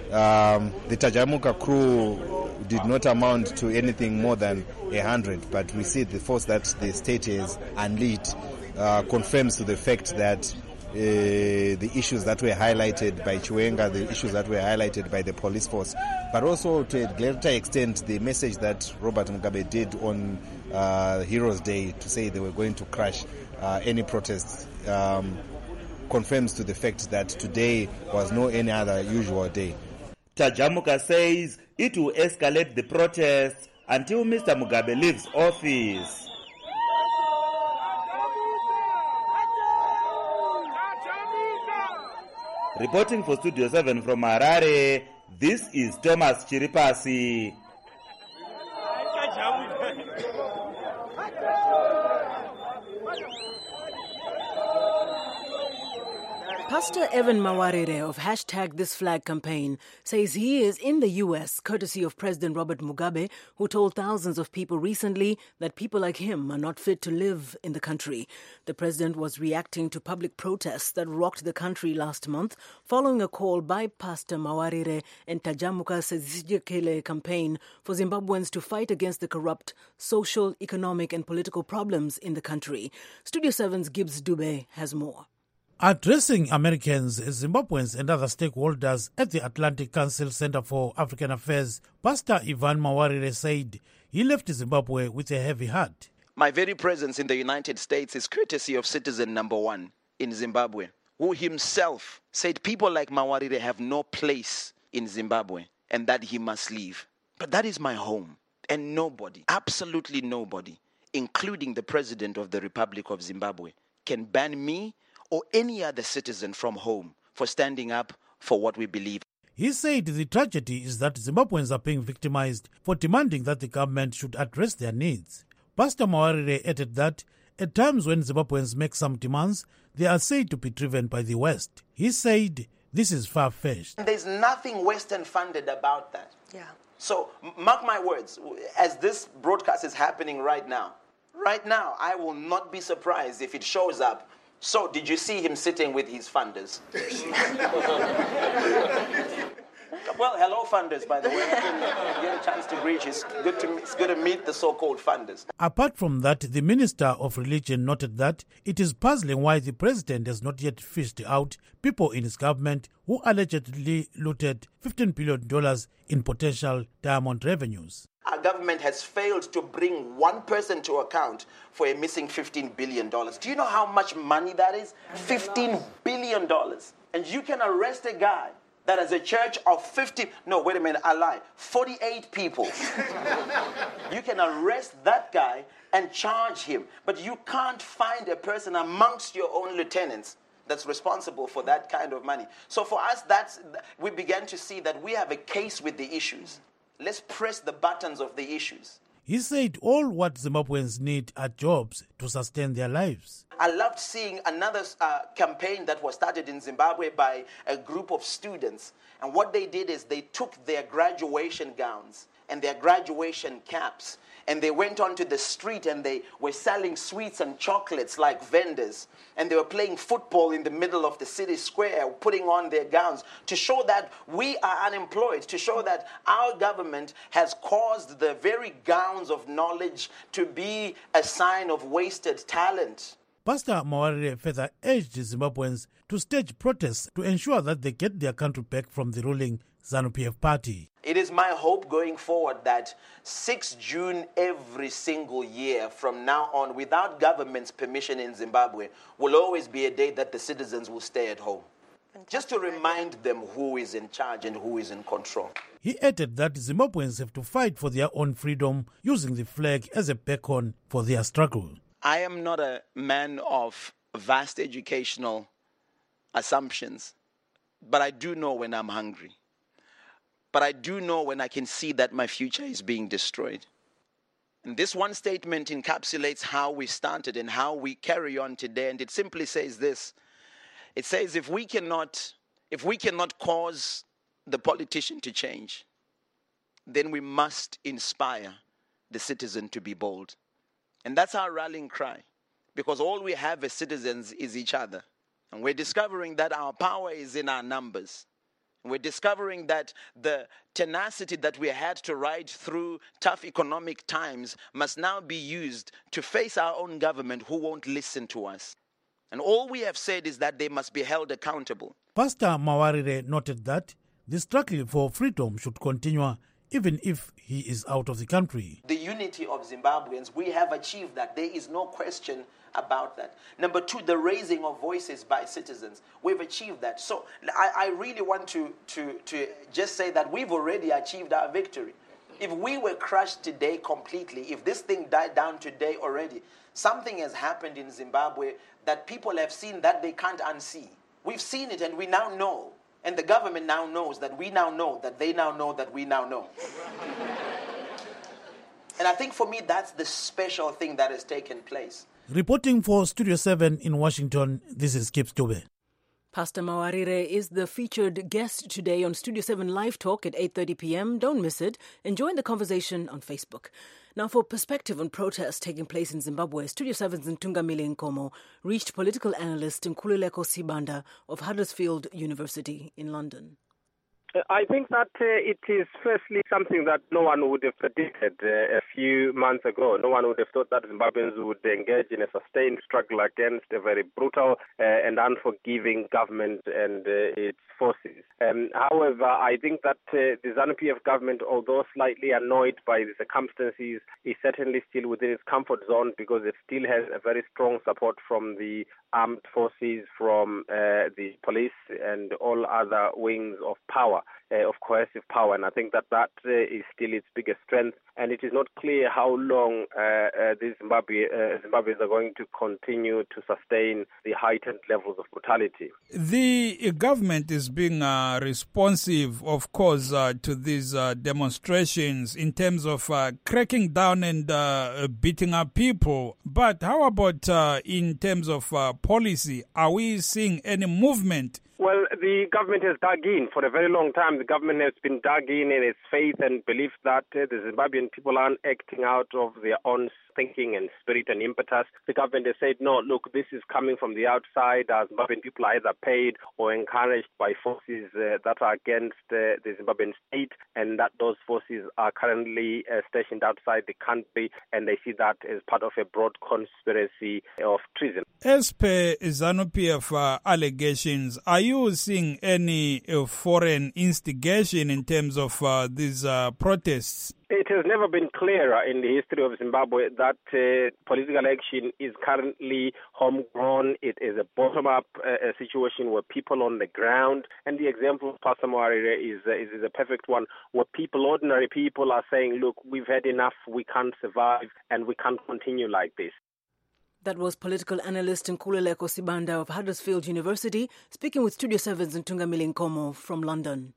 Um, the Tajamuka crew did not amount to anything more than a hundred, but we see the force that the state has unleashed uh, confirms to the fact that uh, the issues that were highlighted by Chiwenga, the issues that were highlighted by the police force, but also to a greater extent the message that Robert Mugabe did on uh, Heroes Day to say they were going to crush uh, any protests um, confirms to the fact that today was no any other usual day. Tajamuka says it will escalate the protests until Mister Mugabe leaves office. Reporting for Studio seven from Harare, this is Thomas Chiripasi. Pastor Evan Mawarire of Hashtag This Flag campaign says he is in the U S courtesy of President Robert Mugabe, who told thousands of people recently that people like him are not fit to live in the country. The president was reacting to public protests that rocked the country last month following a call by Pastor Mawarire and Tajamuka Sezijekele campaign for Zimbabweans to fight against the corrupt social, economic and political problems in the country. Studio seven's Gibbs Dube has more. Addressing Americans, Zimbabweans and other stakeholders at the Atlantic Council Center for African Affairs, Pastor Ivan Mawarire said he left Zimbabwe with a heavy heart. My very presence in the United States is courtesy of citizen number one in Zimbabwe, who himself said people like Mawarire have no place in Zimbabwe and that he must leave. But that is my home, and nobody, absolutely nobody, including the President of the Republic of Zimbabwe, can ban me or any other citizen from home for standing up for what we believe. He said the tragedy is that Zimbabweans are being victimized for demanding that the government should address their needs. Pastor Mawarire added that at times when Zimbabweans make some demands, they are said to be driven by the West. He said this is far-fetched. There's nothing Western funded about that. Yeah. So mark my words, as this broadcast is happening right now, right now I will not be surprised if it shows up. So, did you see him sitting with his funders? Well, hello, funders, by the way. I didn't get a chance to greet you. It's good to, it's good to meet the so-called funders. Apart from that, the Minister of Religion noted that it is puzzling why the president has not yet fished out people in his government who allegedly looted fifteen billion dollars in potential diamond revenues. Our government has failed to bring one person to account for a missing fifteen billion dollars. Do you know how much money that is? fifteen billion dollars. And you can arrest a guy that has a church of fifty, no, wait a minute, I lie, forty-eight people. You can arrest that guy and charge him, but you can't find a person amongst your own lieutenants that's responsible for that kind of money. So for us, that's, we began to see that we have a case with the issues. Let's press the buttons of the issues. He said all what Zimbabweans need are jobs to sustain their lives. I loved seeing another uh, campaign that was started in Zimbabwe by a group of students. And what they did is they took their graduation gowns and their graduation caps and they went onto the street and they were selling sweets and chocolates like vendors. And they were playing football in the middle of the city square, putting on their gowns to show that we are unemployed, to show that our government has caused the very gowns of knowledge to be a sign of wasted talent. Pastor Mawarire further urged Zimbabweans to stage protests to ensure that they get their country back from the ruling ZANU-P F party. It is my hope going forward that sixth June every single year from now on, without government's permission in Zimbabwe, will always be a day that the citizens will stay at home. Just to remind them who is in charge and who is in control. He added that Zimbabweans have to fight for their own freedom using the flag as a beacon for their struggle. I am not a man of vast educational assumptions, but I do know when I'm hungry. But I do know when I can see that my future is being destroyed. And this one statement encapsulates how we started and how we carry on today. And it simply says this. It says if we cannot, if we cannot cause the politician to change, then we must inspire the citizen to be bold. And that's our rallying cry. Because all we have as citizens is each other. And we're discovering that our power is in our numbers. We're discovering that the tenacity that we had to ride through tough economic times must now be used to face our own government who won't listen to us. And all we have said is that they must be held accountable. Pastor Mawarire noted that the struggle for freedom should continue even if he is out of the country. The unity of Zimbabweans, we have achieved that. There is no question about that. Number two, the raising of voices by citizens. We've achieved that. So I, I really want to, to, to just say that we've already achieved our victory. If we were crushed today completely, if this thing died down today already, something has happened in Zimbabwe that people have seen that they can't unsee. We've seen it and we now know. And the government now knows that we now know, that they now know, that we now know. And I think for me, that's the special thing that has taken place. Reporting for Studio seven in Washington, this is Kip Stube. Pastor Mawarire is the featured guest today on Studio seven Live Talk at eight thirty p.m. Don't miss it. And join the conversation on Facebook. Now, for perspective on protests taking place in Zimbabwe, Studio seven's Ntungamili Nkomo reached political analyst Nkululeko Sibanda of Huddersfield University in London. I think that uh, it is firstly something that no one would have predicted uh, a few months ago. No one would have thought that Zimbabweans would engage in a sustained struggle against a very brutal uh, and unforgiving government and uh, its forces. Um, however, I think that uh, the ZANU-P F government, although slightly annoyed by the circumstances, is certainly still within its comfort zone because it still has a very strong support from the armed forces, from uh, the police and all other wings of power. Uh, of coercive power, and I think that that uh, is still its biggest strength, and it is not clear how long uh, uh, the Zimbabwe, uh, Zimbabweans are going to continue to sustain the heightened levels of brutality. The government is being uh, responsive, of course, uh, to these uh, demonstrations in terms of uh, cracking down and uh, beating up people, but how about uh, in terms of uh, policy? Are we seeing any movement? Well, the government has dug in for a very long time. The government has been dug in in its faith and belief that uh, the Zimbabwean people aren't acting out of their own thinking and spirit and impetus. The government has said, no, look, this is coming from the outside. Uh, Zimbabwean people are either paid or encouraged by forces uh, that are against uh, the Zimbabwean state, and that those forces are currently uh, stationed outside the country, and they see that as part of a broad conspiracy of treason. As per ZANU-P F uh, allegations, are you seeing any uh, foreign instigation in terms of uh, these uh, protests? It has never been clearer in the history of Zimbabwe that uh, political action is currently homegrown. It is a bottom-up uh, situation where people on the ground, and the example of Pastor Mawarire is, uh, is, is a perfect one, where people, ordinary people, are saying, look, we've had enough, we can't survive, and we can't continue like this. That was political analyst Nkululeko Sibanda of Huddersfield University, speaking with Studio seven's Ntungamili Nkomo from London.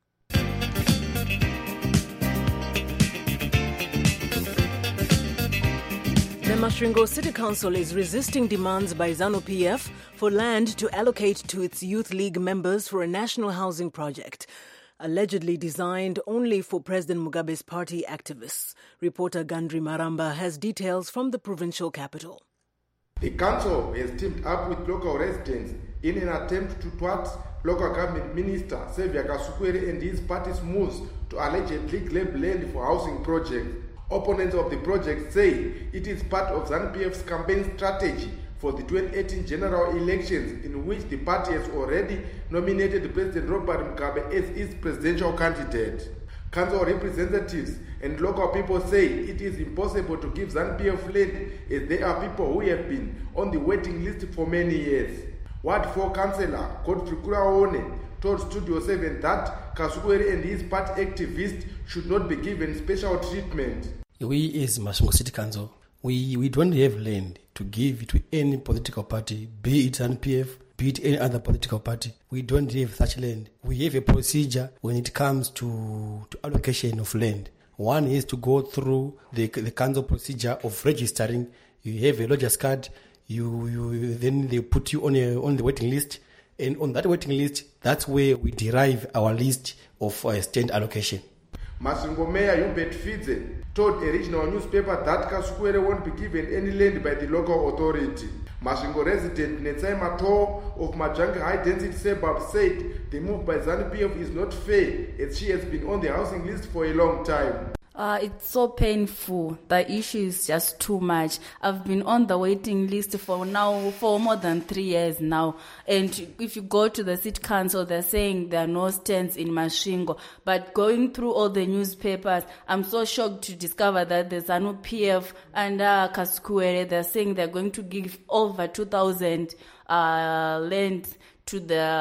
The Masvingo City Council is resisting demands by ZANU-P F for land to allocate to its Youth League members for a national housing project, allegedly designed only for President Mugabe's party activists. Reporter Gandri Maramba has details from the provincial capital. The council has teamed up with local residents in an attempt to thwart local government minister Xavier Kasukwere and his party's moves to allegedly claim land for housing projects. Opponents of the project say it is part of ZANU-P F's campaign strategy for the twenty eighteen general elections, in which the party has already nominated President Robert Mugabe as its presidential candidate. Council representatives and local people say it is impossible to give ZANU-P F land as there are people who have been on the waiting list for many years. Ward four Councillor Godfrey Kuraone told Studio seven that Kasukwere and his party activists should not be given special treatment. We as Masvingo City Council, we, we don't have land to give to any political party, be it ZANU-P F, be it any other political party. We don't have such land. We have a procedure when it comes to, to allocation of land. One is to go through the, the council procedure of registering. You have a lodger's card, you, you then they put you on, a, on the waiting list. And on that waiting list, that's where we derive our list of uh, stand allocation. Masvingo Mayor Hubert Fidze told a regional newspaper that Kasukwere won't be given any land by the local authority. Masvingo resident Netsai Mato of Majanga High Density Suburb said the move by ZANU-P F is not fair, as she has been on the housing list for a long time. Uh, it's so painful. The issue is just too much. I've been on the waiting list for now, for more than three years now. And if you go to the city council, they're saying there are no stands in Masvingo. But going through all the newspapers, I'm so shocked to discover that the ZANU-P F and uh, Kasukwere, they're saying they're going to give over two thousand uh, land to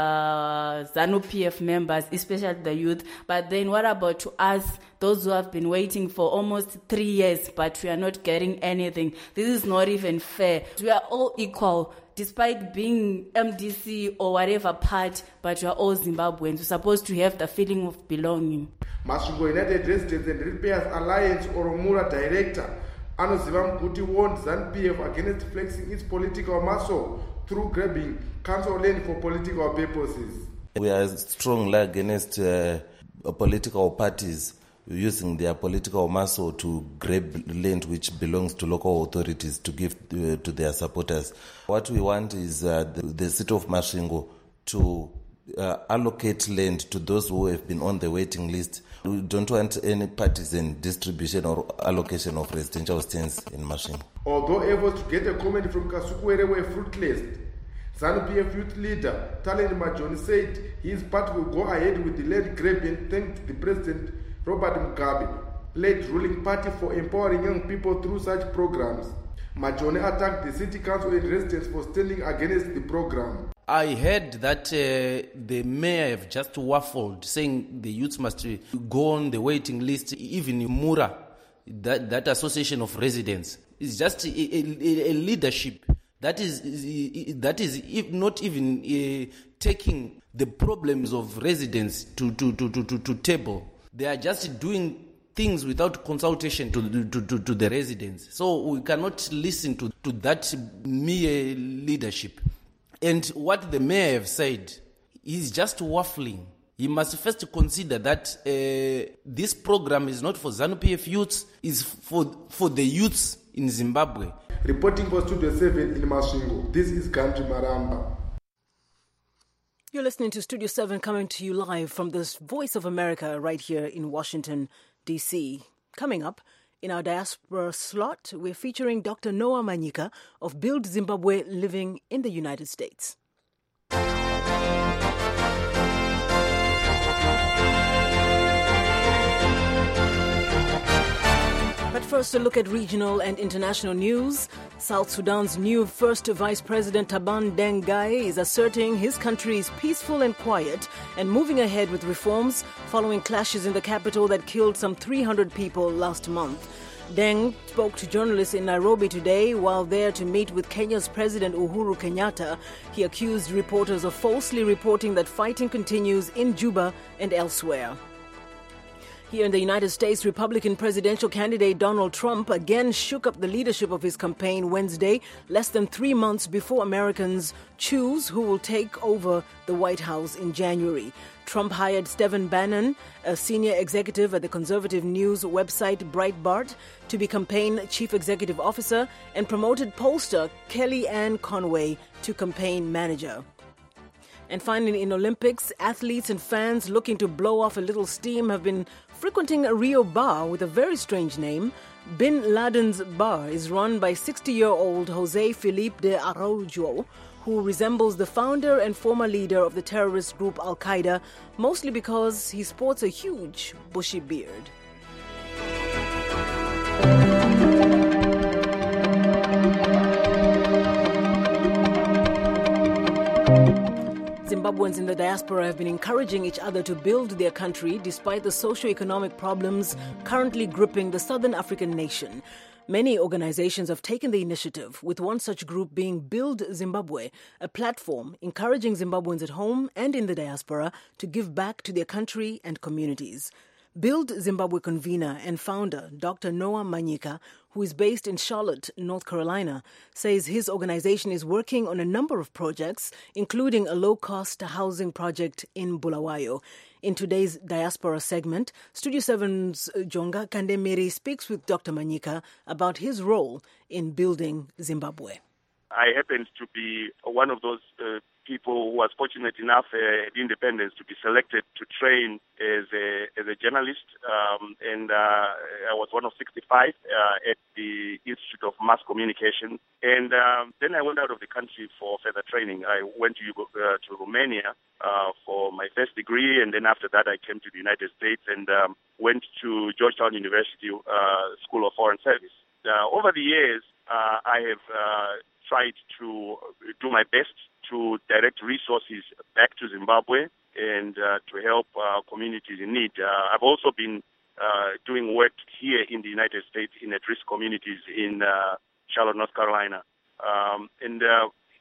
the ZANU-P F members, especially the youth. But then what about to us, those who have been waiting for almost three years, but we are not getting anything? This is not even fair. We are all equal despite being M D C or whatever part, but you're all Zimbabweans. You're supposed to have the feeling of belonging. Masvingo United Residents and Repairs Alliance Oromura Director Anoziva Mguti warned ZANU-P F against flexing its political muscle through grabbing council land for political purposes. We are strongly against uh, political parties using their political muscle to grab land which belongs to local authorities to give uh, to their supporters. What we want is uh, the, the city of Masvingo to uh, allocate land to those who have been on the waiting list. We don't want any partisan distribution or allocation of residential stands in Masvingo. Although able to get a comment from Kasukwere were fruitless, ZANU-P F youth leader Talent Majoni said his party will go ahead with the land grab and thanked the president Robert Mugabe led ruling party for empowering young people through such programs. Majoni attacked the city council and residents for standing against the program. I heard that uh, the mayor have just waffled, saying the youths must go on the waiting list. Even in Mura, that, that association of residents, is just a, a, a leadership that is that is not even uh, taking the problems of residents to, to, to, to, to, to table. They are just doing things without consultation to, to, to, to the residents. So we cannot listen to, to that mere leadership. And what the mayor have said, he's just waffling. He must first consider that uh, this program is not for ZANU-P F youths, it's for, for the youths in Zimbabwe. Reporting for Studio seven in Masvingo, this is Gandhi Maramba. You're listening to Studio seven, coming to you live from the Voice of America right here in Washington, D C. Coming up, in our diaspora slot, we're featuring Doctor Noah Manyika of Build Zimbabwe, living in the United States. But first, a look at regional and international news. South Sudan's new first Vice President Taban Deng Gai is asserting his country is peaceful and quiet and moving ahead with reforms following clashes in the capital that killed some three hundred people last month. Deng spoke to journalists in Nairobi today while there to meet with Kenya's President Uhuru Kenyatta. He accused reporters of falsely reporting that fighting continues in Juba and elsewhere. Here in the United States, Republican presidential candidate Donald Trump again shook up the leadership of his campaign Wednesday, less than three months before Americans choose who will take over the White House in January. Trump hired Stephen Bannon, a senior executive at the conservative news website Breitbart, to be campaign chief executive officer and promoted pollster Kellyanne Conway to campaign manager. And finally, in Olympics, athletes and fans looking to blow off a little steam have been frequenting a Rio bar with a very strange name. Bin Laden's bar is run by sixty-year-old Jose Felipe de Araujo, who resembles the founder and former leader of the terrorist group Al-Qaeda, mostly because he sports a huge bushy beard. Zimbabweans in the diaspora have been encouraging each other to build their country despite the socio-economic problems currently gripping the southern African nation. Many organizations have taken the initiative, with one such group being Build Zimbabwe, a platform encouraging Zimbabweans at home and in the diaspora to give back to their country and communities. Build Zimbabwe convener and founder Doctor Noah Manyika, who is based in Charlotte, North Carolina, says his organization is working on a number of projects, including a low-cost housing project in Bulawayo. In today's Diaspora segment, Studio seven's Jonga Kandemiri speaks with Doctor Manyika about his role in building Zimbabwe. I happened to be one of those uh, people who was fortunate enough uh, at Independence to be selected to train as a as a journalist, um, and uh, I was one of sixty-five uh, at the Institute of Mass Communication. And um, then I went out of the country for further training. I went to uh, to Romania uh, for my first degree, and then after that I came to the United States and um, went to Georgetown University uh, School of Foreign Service. Uh, over the years, uh, I have uh, tried to do my best to direct resources back to Zimbabwe and uh, to help uh, communities in need. Uh, I've also been uh, doing work here in the United States in at-risk communities in uh, Charlotte, North Carolina. Um, and uh,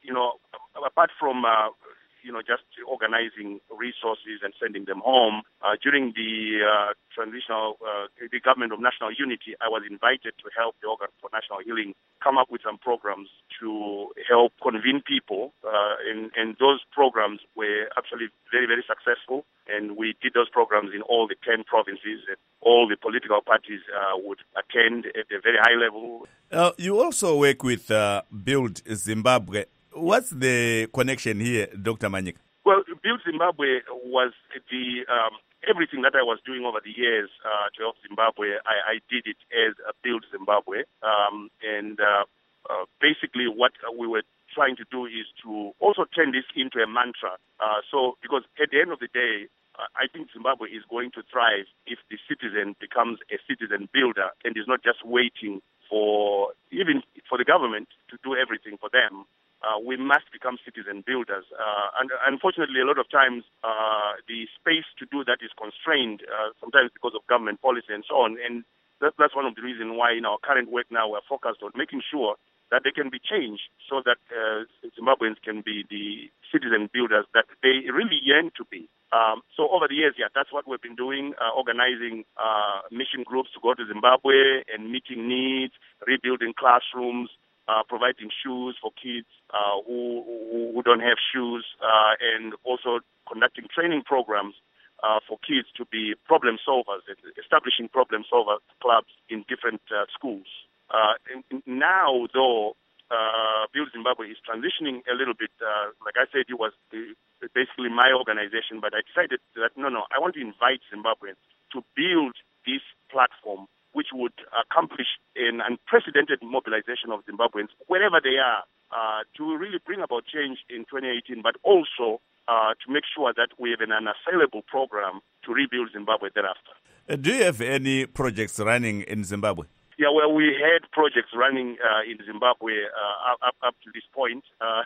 you know, apart from uh, you know, just organizing resources and sending them home. Uh, during the uh, transitional, uh, the government of national unity, I was invited to help the Organ for National Healing come up with some programs to help convene people, uh, and, and those programs were actually very, very successful, and we did those programs in all the ten provinces, and all the political parties uh, would attend at a very high level. Uh, you also work with uh, Build Zimbabwe. What's the connection here, Doctor Manyika? Well, Build Zimbabwe was the um, everything that I was doing over the years uh, to help Zimbabwe. I, I did it as a Build Zimbabwe, um, and uh, uh, basically what we were trying to do is to also turn this into a mantra. Uh, so, because at the end of the day, uh, I think Zimbabwe is going to thrive if the citizen becomes a citizen builder and is not just waiting for even for the government to do everything for them. Uh, we must become citizen builders. Uh, and unfortunately, a lot of times, uh, the space to do that is constrained, uh, sometimes because of government policy and so on. And that, that's one of the reasons why in our current work now we're focused on making sure that they can be changed so that uh, Zimbabweans can be the citizen builders that they really yearn to be. Um, so over the years, yeah, that's what we've been doing, uh, organizing uh, mission groups to go to Zimbabwe and meeting needs, rebuilding classrooms, Uh, providing shoes for kids uh, who, who who don't have shoes, uh, and also conducting training programs uh, for kids to be problem solvers, establishing problem solver clubs in different uh, schools. Uh, and now, though, uh, Build Zimbabwe is transitioning a little bit. Uh, like I said, it was basically my organization, but I decided that, no, no, I want to invite Zimbabweans to build this platform which would accomplish an unprecedented mobilization of Zimbabweans wherever they are, uh, to really bring about change in twenty eighteen, but also uh, to make sure that we have an unassailable program to rebuild Zimbabwe thereafter. Uh, do you have any projects running in Zimbabwe? Yeah, well, we had projects running uh, in Zimbabwe uh, up, up to this point, uh,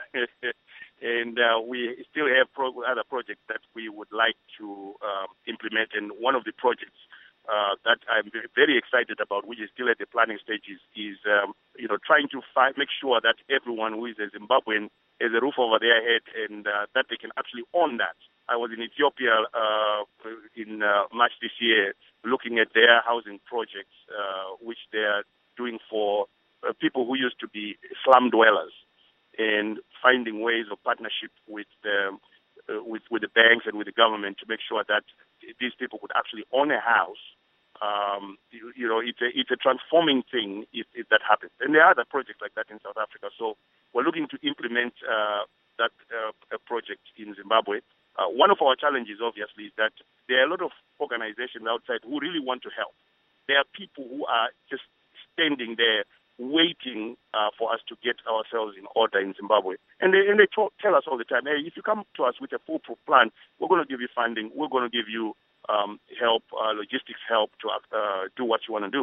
and uh, we still have pro- other projects that we would like to um, implement, and one of the projects Uh, that I'm very excited about, which is still at the planning stages, is um, you know trying to find, make sure that everyone who is a Zimbabwean has a roof over their head, and uh, that they can actually own that. I was in Ethiopia uh, in uh, March this year, looking at their housing projects, uh, which they are doing for uh, people who used to be slum dwellers, and finding ways of partnership with um, uh, with with the banks and with the government to make sure that these people could actually own a house. Um, you, you know, it's a, it's a transforming thing if, if that happens. And there are other projects like that in South Africa. So we're looking to implement uh, that uh, project in Zimbabwe. Uh, one of our challenges, obviously, is that there are a lot of organizations outside who really want to help. There are people who are just standing there waiting uh, for us to get ourselves in order in Zimbabwe. And they, and they talk, tell us all the time, hey, if you come to us with a foolproof plan, we're going to give you funding, we're going to give you um, help, uh, logistics help to uh, do what you want to do.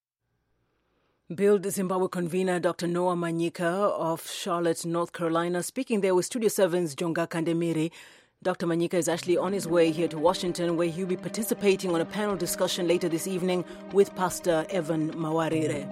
Build Zimbabwe convener Doctor Noah Manyika of Charlotte, North Carolina, speaking there with Studio seven's Jonga Kandemiri. Doctor Manyika is actually on his way here to Washington, where he'll be participating on a panel discussion later this evening with Pastor Evan Mawarire.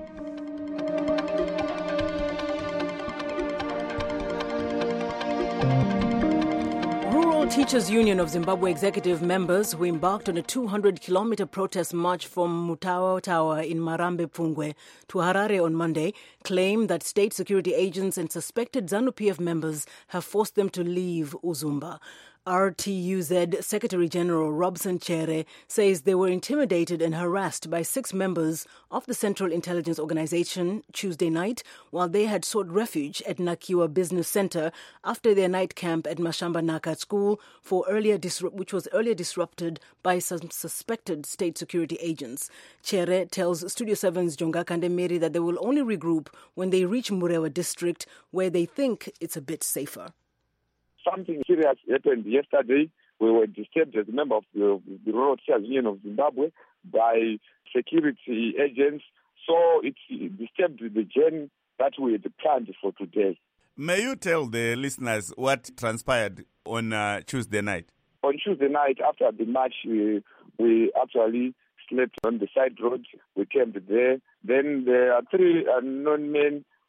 Teachers Union of Zimbabwe executive members who embarked on a two hundred kilometer protest march from Mutawa Tower in Marambe Pfungwe to Harare on Monday claim that state security agents and suspected ZANU-P F members have forced them to leave Uzumba. R T U Z Secretary General Robson Chere says they were intimidated and harassed by six members of the Central Intelligence Organization Tuesday night while they had sought refuge at Nakiwa Business Center after their night camp at Mashamba Naka School, for earlier disru- which was earlier disrupted by some suspected state security agents. Chere tells Studio seven's Jonga Kandemiri that they will only regroup when they reach Murewa district, where they think it's a bit safer. Something serious happened yesterday. We were disturbed as a member of the, the Rural Teachers Union of Zimbabwe by security agents. So it disturbed the journey that we had planned for today. May you tell the listeners what transpired on uh, Tuesday night? On Tuesday night, after the march, we, we actually slept on the side road. We camped there. Then there are three unknown men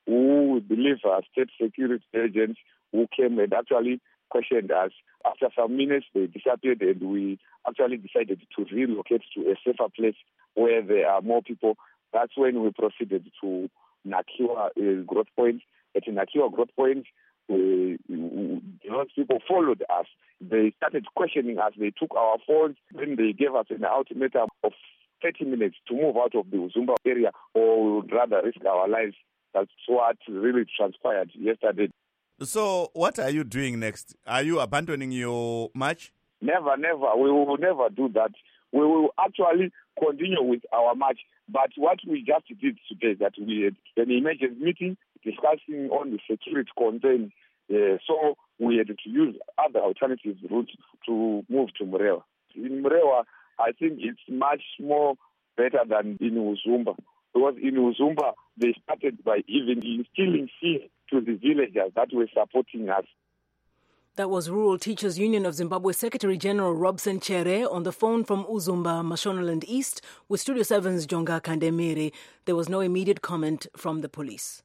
who we believe are state security agents who came and actually questioned us. After some minutes, they disappeared, and we actually decided to relocate to a safer place where there are more people. That's when we proceeded to Nakiwa uh, Growth Point. At Nakiwa Growth Point, uh, those people followed us. They started questioning us. They took our phones. Then they gave us an ultimatum of thirty minutes to move out of the Uzumba area, or rather risk our lives. That's what really transpired yesterday. So what are you doing next? Are you abandoning your march? Never, never. We will never do that. We will actually continue with our march. But what we just did today is that we had an emergency meeting discussing on the security concern. Uh, so we had to use other alternative routes to move to Murewa. In Murewa, I think it's much more better than in Uzumba. Because in Uzumba, they started by even instilling fear to the villagers that were supporting us. That was Rural Teachers Union of Zimbabwe Secretary General Robson Chere on the phone from Uzumba, Mashonaland East, with Studio seven's Jonga Kandemere. There was no immediate comment from the police.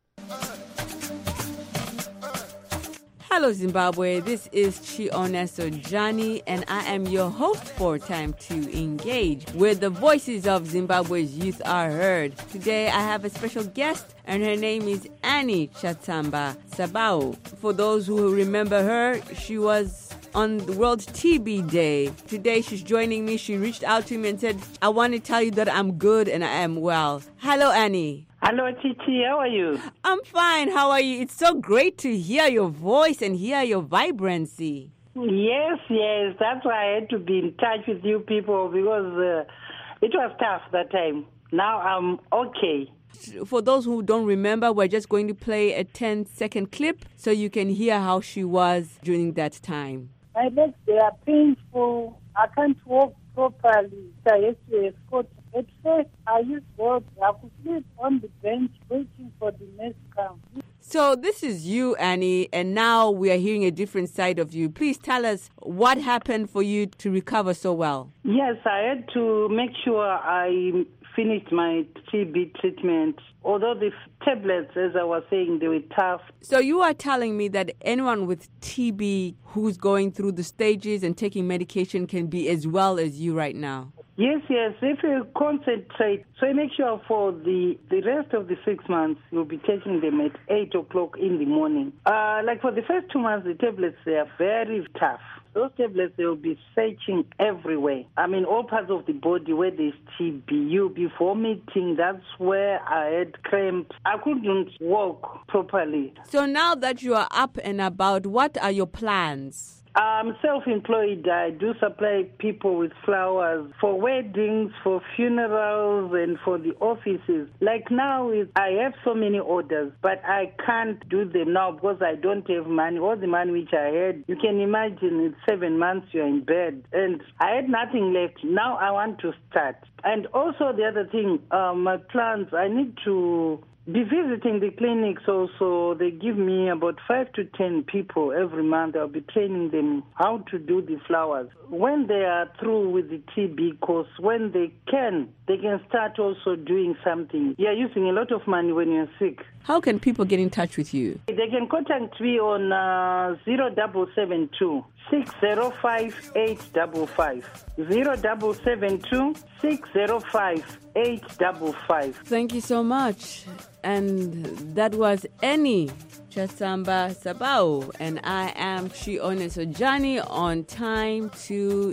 Hello Zimbabwe, this is Chiona Sojani and I am your host for Time to Engage, where the voices of Zimbabwe's youth are heard. Today I have a special guest and her name is Annie Chatsamba Sabao. For those who remember her, she was on the World T B Day. Today she's joining me. She reached out to me and said, I want to tell you that I'm good and I am well. Hello Annie. Hello, Chichi. How are you? I'm fine. How are you? It's so great to hear your voice and hear your vibrancy. Yes, yes. That's why I had to be in touch with you people because uh, it was tough that time. Now I'm okay. For those who don't remember, we're just going to play a ten-second clip so you can hear how she was during that time. My legs, they are painful. I can't walk properly. I have to escort. At first, I used to I could sleep on the bench waiting for the next come. So this is you, Annie, and now we are hearing a different side of you. Please tell us what happened for you to recover so well. Yes, I had to make sure I finished my T B treatment. Although the tablets, as I was saying, they were tough. So you are telling me that anyone with T B who's going through the stages and taking medication can be as well as you right now? Yes, yes. If you concentrate, so you make sure for the, the rest of the six months, you'll be taking them at eight o'clock in the morning. Uh, like for the first two months, the tablets, they are very tough. Those tablets, they will be searching everywhere. I mean, all parts of the body where there's T B. You'll be vomiting. That's where I had cramps. I couldn't walk properly. So now that you are up and about, what are your plans? I'm self-employed. I do supply people with flowers for weddings, for funerals, and for the offices. Like now, I have so many orders, but I can't do them now because I don't have money. All the money which I had, you can imagine it's seven months you're in bed. And I had nothing left. Now I want to start. And also the other thing, uh, my plans, I need to be visiting the clinics also. They give me about five to ten people every month. I'll be training them how to do the flowers. When they are through with the T B course, when they can, they can start also doing something. You're using a lot of money when you're sick. How can people get in touch with you? They can contact me on uh, zero seven seven two, six zero five, eight five five. zero seven seven two, six zero five, eight five five. Thank you so much. And that was Annie Chatsamba Sabao, and I am Chione Sojani on Time to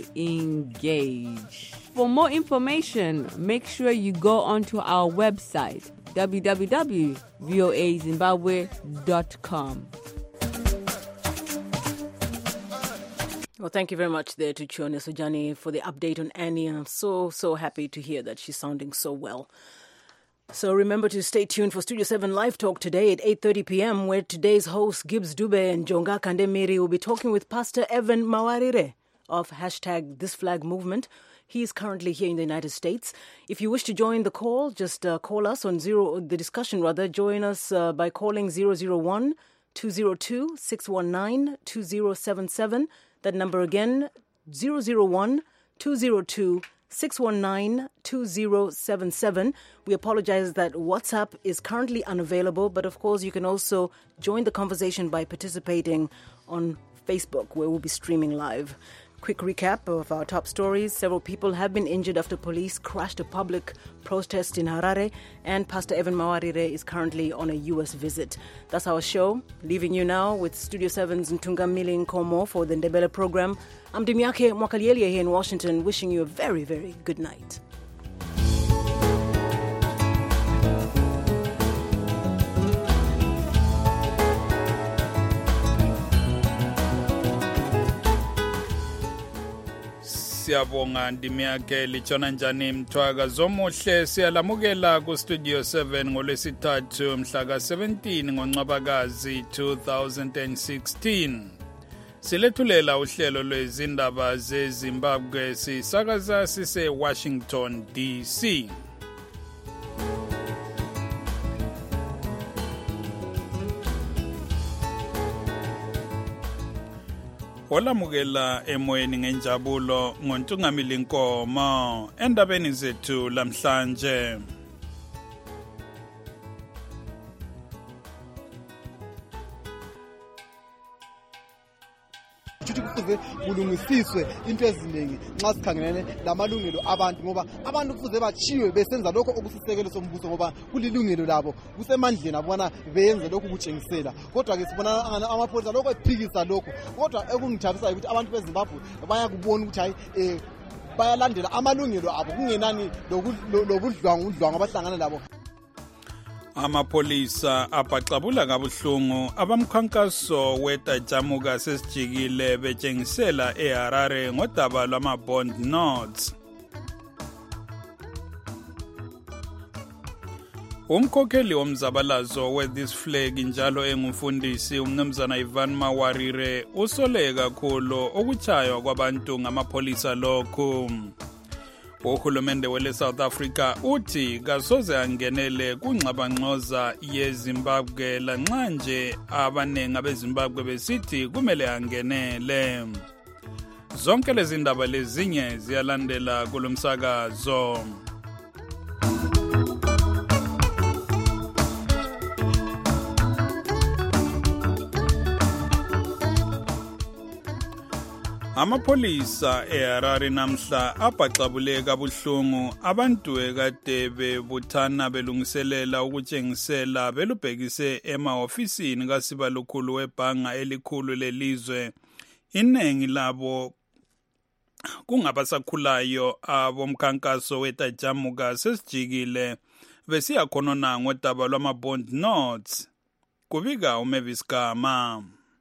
Engage. For more information, make sure you go onto our website, w w w dot v o a zimbabwe dot com. Well, thank you very much there to Chione Sojani for the update on Annie. I'm so, so happy to hear that she's sounding so well. So remember to stay tuned for Studio seven Live Talk today at eight thirty p.m. where today's hosts Gibbs Dube and Jonga Kandemiri will be talking with Pastor Evan Mawarire of hashtag This Flag Movement. He is currently here in the United States. If you wish to join the call, just uh, call us on zero, the discussion rather. Join us uh, by calling zero zero one, two zero two, six one nine, two zero seven seven. That number again, zero zero one, two zero two, six one nine, two zero seven seven. We apologize that WhatsApp is currently unavailable, but of course you can also join the conversation by participating on Facebook, where we'll be streaming live. Quick recap of our top stories. Several people have been injured after police crashed a public protest in Harare, and Pastor Evan Mawarire is currently on a U S visit. That's our show. Leaving you now with Studio seven's Ntungamili Nkomo for the Ndebele program. I'm Dimyake Mwakalieli here in Washington, wishing you a very, very good night. Siyabonga Ndimyake lichona njani mthwaka zomuhle siyalamukela ku Studio seven ngolwesithathu mhla ka seventeen ngoNcwabakazi two thousand sixteen. Silethulela uhlelo lwezindaba zeZimbabwe sisakaza sise Washington D C. Olamukela emoyeni ngenjabulo ngoNtungamili Nkomo endabeni zethu lamhlanje. Futhi kufuze kulungisiswe into eziningi nxa sikhangelene lamalungelo abantu ngoba abantu kufuze bachiwe besenza lokho okusisekelo sombuso ngoba kulilungelo labo kusemandleni abona beyenze lokho kutshengisela kodwa ke sibona amapholisa lokho ephikisa lokho kodwa ekungithabisa ukuthi abantu beZimbabwe bayakubona ukuthi hayi eh bayalandela amalungelo abo kungenani lobudlwangu udlwangu abahlangana labo. Amapolisa abhaxabula kabuhlungu abamkhankaso wetajamuka sesijikile betshengisela eHarare ngodaba lwama-bond notes. Umkhokheli womzabalazo we-This Flag njalo engumfundisi umnumzana Ivan Mawarire usole kakhulu ukuchaywa kwabantu ngamapolisa lokhu. Uhulumende wele South Africa uthi kasoze angenele kungxabangxoza yeZimbabwe lanxa nje abanengi abeZimbabwe besithi kumele angenele. Zonke lezi ndaba lezinye ziyalandela kulomsakazo. Amapolisa eHarare namhla abhaxabule kabuhlungu abantu ekade bebuthana belungiselela ukutshengisela belubhekise ema-ofisini kaSibalukhulu webhanga elikhulu lelizwe. Inengi labo kungabasakhulayo abomkhankaso wetajamuka sesijikile besiyakhonona ngodaba lwama-bond notes. Kubika uMavis Gama.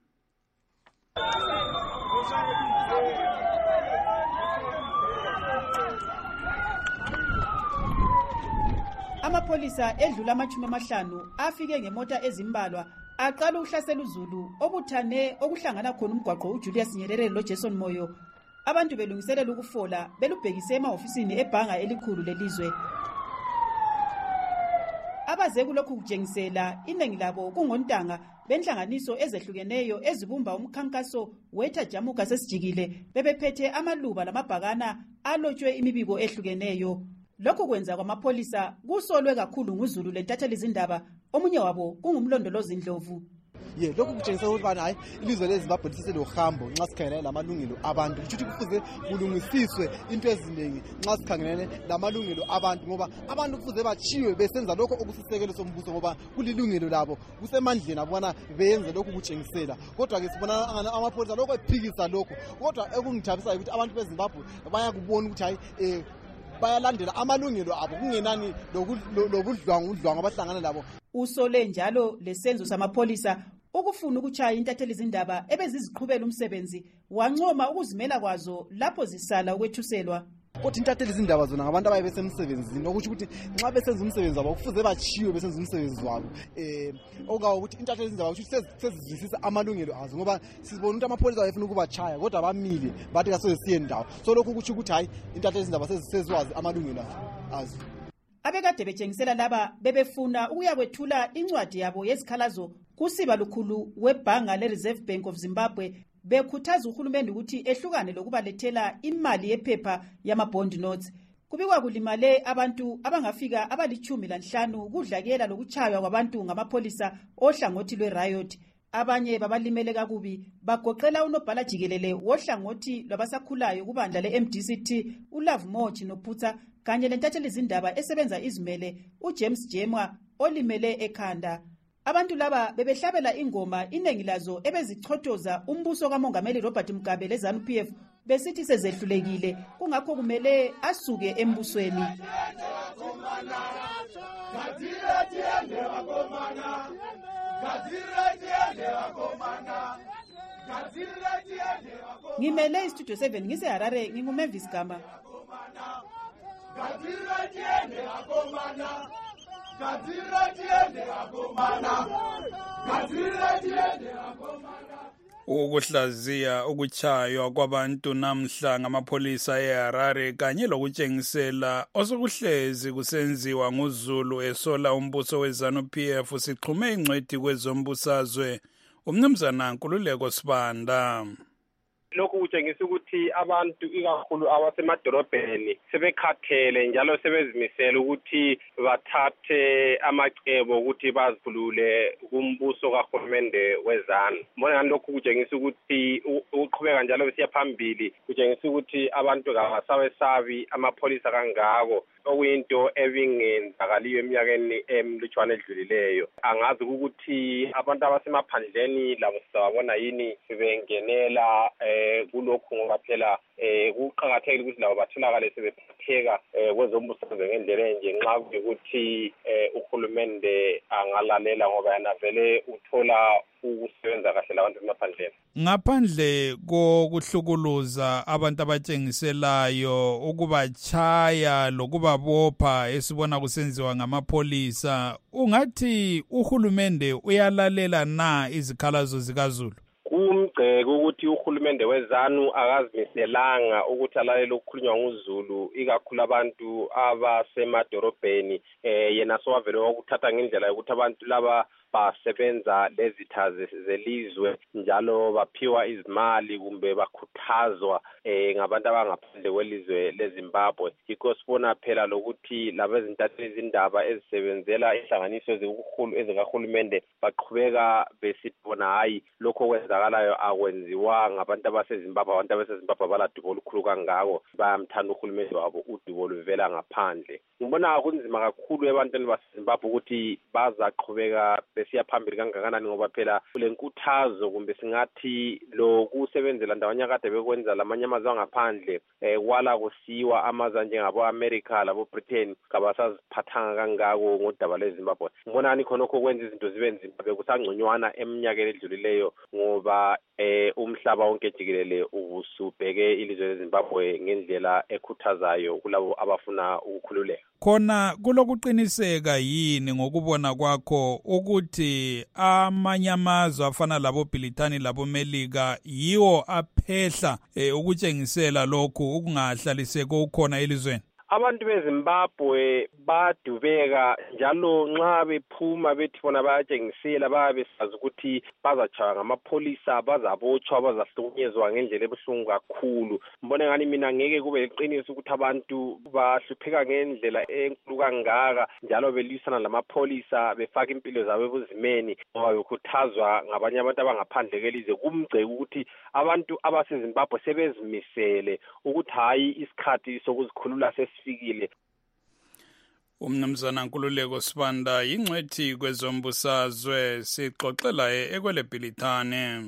Amapolisa edlula amachumi amahlanu afike ngemota ezimbalwa aqala ukuhlasela uZulu obuthane okuhlangana khona umgwaqo uJulius Nyerere loJason Moyo. Abantu belungiselela ukufola belubhekise ema-ofisini ebhanga elikhulu lelizwe. Abaze kulokhu kujengisela inengi labo kungontanga benhlanganiso ezehlukeneyo ezibumba umkhankaso wetajamuka sesijikile bebephethe amaluba lamabhakana alotshwe imibiko ehlukeneyo. Lokhu kwenza kwamapolisa kusolwe kakhulu nguZulu lentatheli izindaba omunye wabo kungumlondolozi Ndlovu. Ye lokhu kutshengisa ukuthi bana hayi ilizwe leZimbabwe liselohambo nxa sikhangelene lamalungelo abantu ukuthi kufuze kulungisiswe into eziningi nxa sikhangelene lamalungelo abantu ngoba abantu kufuze bachiwe besenza lokho okusisekelo sombuso ngoba kulilungelo labo kusemandleni abona beyenze lokho kutshengisela kodwa ke sibona amapolisa lokho ephikisa lokho kodwa ekungithabisa ukuthi abantu beZimbabwe bayakubona ukuthi hayi eh bayalandela amalungelo abo kungenani lobudlwangu udlwangu abahlangana labo. Usole njalo lesenzo samapolisa ukufuna ukuchaya intatheli izindaba ebeziziqhubela umsebenzi wancoma ukuzimela kwazo lapho zisala ukwethuselwa. Kodwa intatheli izindaba zona ngabantu abaye besemsebenzini ukuthi ukuthi nxa besenza umsebenzi wabo kufuze bachiwe besenza umsebenzi wabo eh okawo ukuthi intatheli izindaba ukuthi sezizwisisa amalungelo azo ngoba sibona ukuthi amapolisa ayefuna ukubachaya kodwa bamile bathi kasoze siye ndawo so lokhu ukuthi ukuthi hayi intatheli izindaba sezizwazi amalungelo azo. Abekade betshengisela laba bebefuna ukuyakwethula incwadi yabo yezikhalazo kuSibalukhulu webhanga leReserve Bank of Zimbabwe bekhuthaza uhulumende ukuthi ehlukane lokubalethela imali yephepha yama-bond notes. Kubikwa kulimale abantu abangafika abalichumi lanhlanu kudlakela lokuchaywa kwabantu ngamapholisa ohlangothi lwe-riot. Abanye babalimele kakubi bagoqela unobhala jikelele wohlangothi lwabasakhulayo kubandla le-M D C T uLove Mochi noPhutha kanye lentatheli izindaba esebenza izimele uJames Jemwa olimele ekhanda. Abantu laba bebehlabela ingoma iningi lazo ebezichothoza umbuso kaMongameli Robert Mugabe leZANU P F besithi sezehlulekile kungakho kumele asuke embusweni. Ngimele istudio seven ngise Harare nginguMavis Gama. Ukuhlaziya ukuchaywa kwabantu namhla ngamapholisa eHarare kanye lokutshengisela osokuhlezi kusenziwa nguZulu esola umbuso weZANU P F sixhume ingcwedi kwezombusazwe umnumzana Nkululeko Sibanda. Lokhu kutshengisa ukuthi abantu ikakhulu abasemadolobheni sebekhathele njalo sebezimisela ukuthi bathathe amacebo ukuthi bazikhulule kumbuso kahulumende weZANU. Mbona ngani lokhu kutshengisa ukuthi uqhubeka njalo besiya phambili kutshengisa ukuthi abantu kabasabesabi amapholisa kangako okuyinto ebingenzakaliyo eminyakeni emlutshwane edlulileyo. Angazi ukuthi abantu abasemaphandleni labo sibabona yini bengenela eh kulokhu ngoba phela eh kuqhakathekile ukuthi labo batholakale sebephatheka kwezombusazwe ngendlela enje nxa ukuthi uhulumende angalalela ngoba yana vele uthola ukusebenza kahle labantu emaphandleni. Ngaphandle kokuhlukuluza abantu abatshengiselayo ukubachaya lokubabopha esibona kusenziwa ngamapholisa, ungathi uhulumende uyalalela na izikhalazo zikaZulu? Kumgceko ukuthi uhulumende weZANU akazimiselanga ukuthi alalele ukukhulunywa nguZulu ikakhulu abantu abasemadorobheni eh yena sowavele ukuthatha ngendlela yokuthi abantu laba basebenza lezitha zelizwe njalo baphiwa izimali kumbe bakhuthazwa eh ngabantu abangaphandle kwelizwe leZimbabwe. Yikho sibona phela lokuthi laba ezintatheli izindaba ezisebenzela ihlanganiso ezikukhulu ezikahulumende baqhubeka besibona hayi lokho kwenzakalayo akwenziwa ngabantu abaseZimbabwe. Abantu abaseZimbabwe baladubo olukhulu kangako bayamthanda uhulumende wabo udubo luvela ngaphandle. Ngibona kunzima kakhulu ebantwini baseZimbabwe ukuthi bazaqhubeka besiya phambili kangakanani ngoba phela kulenkuthazo kumbe singathi lo kusebenzela ndawanya kade bekwenza lamanye amazwe angaphandle eh kwala kusiwa amazwe njengabo America labo Britain kabasaziphathanga kangako ngodaba leZimbabwe. Ngibonani khonokho kwenza izinto zibe nzima bekusangconywana eminyakeni edlulileyo ngoba eh umhlaba wonke jikelele ubusubheke ilizwe leZimbabwe ngendlela ekhuthazayo kulabo abafuna ukukhululeka. Khona kulokuqiniseka yini ngokubona kwakho ukuthi amanye amazwe afana labo Britani labo Melika yiwo aphehla eh, ukutshengisela lokhu ukungahlaliseki ukukhona elizweni? Abantu beZimbabwe badubeka njalo nxa bephuma bethi bona bayatshengisela bayabesazi ukuthi bazachaya ngamapholisa bazabotshwa bazahlukunyezwa ngendlela ebuhlungu kakhulu. Mbone ngani mina ngeke kube leqiniso ukuthi abantu bahlupheka ngendlela enkulu kangaka njalo belisana lamapholisa befaka impilo zabo ebuzimeni ngoba bekhuthazwa ngabanye abantu abangaphandle kwelizwe. Kumgceke ukuthi abantu abaseZimbabwe sebezimisele ukuthi hayi isikhathi sokuzikhulula sesifikile. Umnumzana Nkululeko Sibanda yingcwethi kwezombusazwe sixoxela ekwele Bhilithane.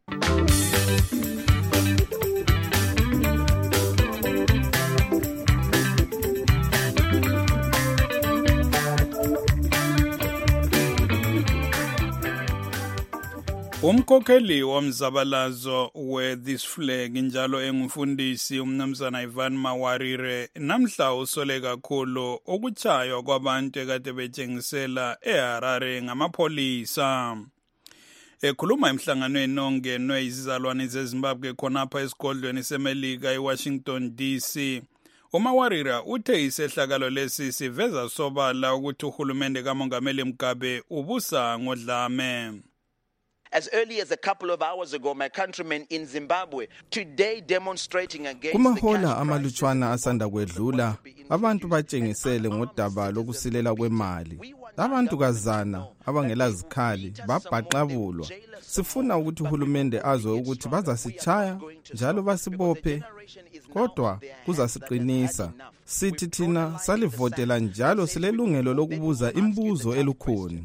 Umkhokheli womzabalazo we-This Flag njalo engumfundisi umnumzana Ivan Mawarire namhla usole kakhulu ukuchaywa kwabantu ekade betshengisela eHarare ngamapholisa. Ekhuluma emhlanganweni ongenwe izizalwane zeZimbabwe khonapha esigodlweni seMelika eWashington D C, uMawarire uthe isehlakalo lesi siveza sobala ukuthi uhulumende kaMongameli Mugabe ubusa ngodlame. as early as a couple of hours ago, my countrymen in Zimbabwe, today demonstrating against kumahola amalutshwana asanda kwedlula abantu batshengisele ngodaba lokusilela kwemali. Abantu kazana abangela zikhali babhaqabulwa. Sifuna ukuthi uhulumende azwe ukuthi bazasichaya njalo basibophe, kodwa kuzasiqinisa. Sithi thina salivotela njalo silelungelo lokubuza imbuzo elukhuni.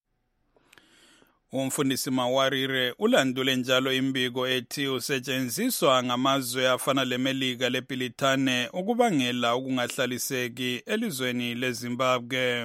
Umfundisi Mawarire ulandule njalo imbiko ethi usetshenziswa ngamazwe afana leMelika leBritane ukubangela ukungahlaliseki elizweni leZimbabwe.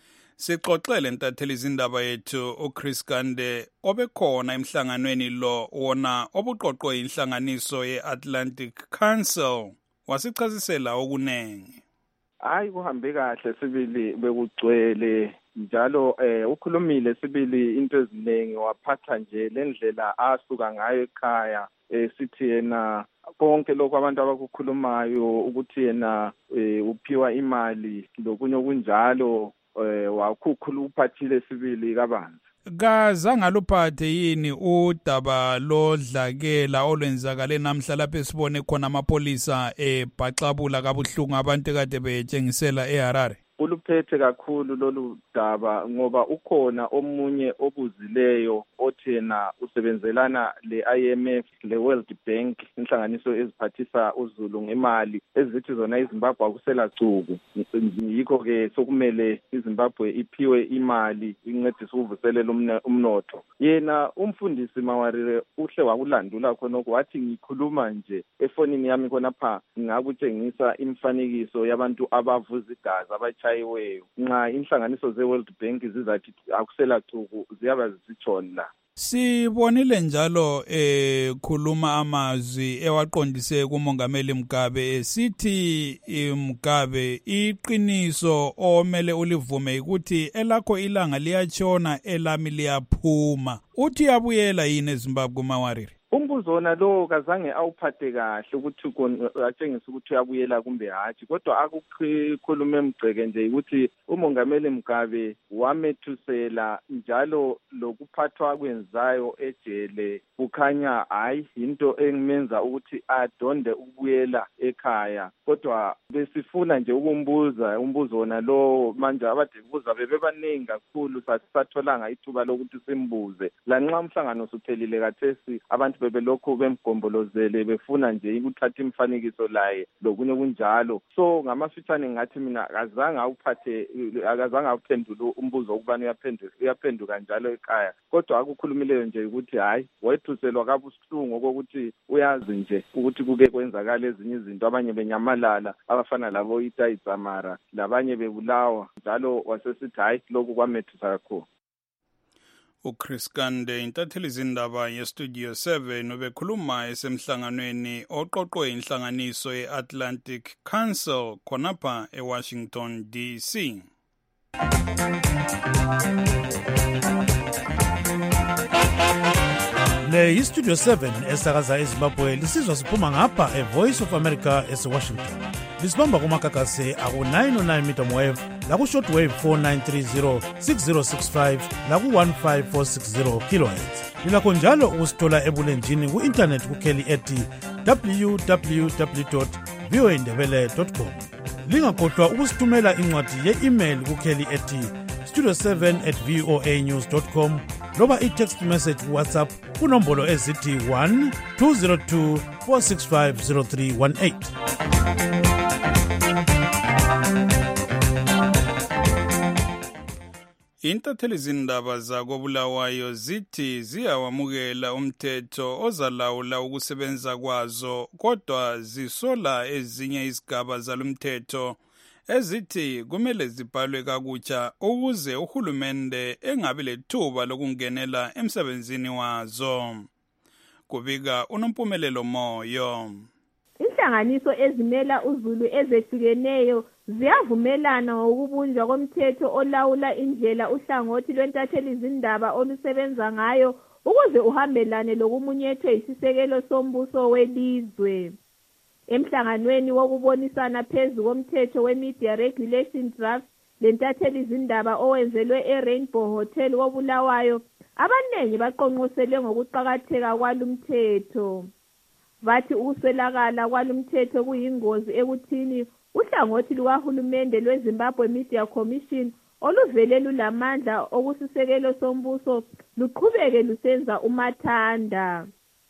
Sixoxele ntatheli izindaba yethu uChris Kande obekhona emhlanganweni lo wona obuqoqwe inhlanganiso yeAtlantic Council. Wasichazisela okunenge. Hayi kuhambe kahle sibili bekugcwele njalo eh ukhulumile sibili into eziningi waphatha nje lendlela asuka ngayo ekhaya eh sithi yena konke lokho abantu abakukhulumayo ukuthi yena uphiwa imali lokunye kunjalo eh wakhukhula uphathile sibili kabanzi. Kazange luphathe yini udaba lodlakela olwenzakale namhla lapho sibone khona amapolisa ebhaxabula kabuhlungu abantu kade betshengisela eHarare? Uluphethe kakhulu lolu daba ngoba ukhona omunye obuzileyo othena usebenzelana le-I M F le-World Bank inhlanganiso eziphathisa uzulu ngemali ezithi zona iZimbabwe akusela cuku. Yikho ke sokumele iZimbabwe iphiwe imali incedise ukuvuselela umnotho. Yena umfundisi Mawarire uhle wakulandula khonoko wathi ngikhuluma nje efonini yami khonapha ngakutshengisa imifanekiso yabantu abavuza igazi abachayiweyo. Nxa inhlanganiso ze-World Bank zizathi akusela cuku ziyaba zisitshona la. Sibonile njalo ekhuluma amazwi ewaqondise kumongameli Mugabe esithi Mugabe iqiniso omele ulivume ukuthi elakho ilanga liyatshona elami liyaphuma. Uthi abuyela yini eZimbabwe Mawarire? Umbuzo wona lo kazange awuphathe kahle ukuthi atshengise ukuthi uyabuyela kumbe hathi, kodwa akukhulume emgceke nje ukuthi umongameli Mugabe wamethusela njalo lokuphathwa kwenzayo ejele kukhanya hayi into engimenza ukuthi adonde ukubuyela ekhaya. Kodwa besifuna nje ukumbuza umbuzo wona lo manje abadibuza bebebaningi kakhulu sasatholanga ithuba lokuthi simbuze. Lanxa umhlangano usuphelile kathesi abantu bebelokho bemgombolozele befuna nje ukuthatha imifanekiso laye lokunye kunjalo. So ngamafitshane ngathi mina akazange awuphathe akazange awuphendula umbuzo ukubani uyaphendula uyaphenduka njalo ekhaya, kodwa akukhulumileyo nje ukuthi hayi wethuselwa kabuhlungu okokuthi uyazi nje ukuthi kuke kwenzakala ezinye izinto, abanye benyamalala abafana labo Ita Itzamara labanye bebulawa njalo wasesithi hayi lokhu kwamethusa kakhulu. uChris Kande intatheli izindaba yeStudio seven ubekhuluma esemhlanganweni oqoqwe inhlanganiso yeAtlantic Council khonapha eWashington D C. Le iStudio seven esakaza eZimbabwe lisizwa siphuma ngapha eVoice of America eSwashington. Lisibamba kumakakase aku nine oh nine meter wave laku shortwave four nine three zero six zero six five laku one five four six zero kilohertz. Lilakho njalo ukusithola ebulenjini ku internet kukheli ethi w w w dot v o a ndebele dot com. Lingakhohlwa ukusithumela incwadi ye-email kukheli ethi studio seven at voanews dot com loba i-text message WhatsApp kunombolo ezithi one two zero two four six five zero three one eight. Intatheli izindaba zakobulawayo zithi ziyawamukela umthetho ozalawula ukusebenza kwazo, kodwa zisola ezinye izigaba zalomthetho ezithi kumele zibhalwe kakutsha ukuze uhulumende engabi lethuba lokungenela emsebenzini wazo. Kubika unompumelelo Moyo. Inhlanganiso ezimela uzulu ezehlukeneyo ziyavumelana ngokubunjwa komthetho olawula indlela uhlangothi lwentatheli izindaba olusebenza ngayo ukuze uhambelane lokumunyethwe isisekelo sombuso welizwe. Emhlanganweni wokubonisana phezu komthetho we-Media Regulation Draft lentatheli izindaba owenzelwe eRainbow Hotel wobulawayo, abaningi baqonqosele ngokuqakatheka kwalumthetho. Bathi ukuswelakala kwalumthetho kuyingozi ekuthini uhlangothi lukahulumende lweZimbabwe Media Commission oluvele lulamandla okusisekelo sombuso luqhubeke lusenza umathanda.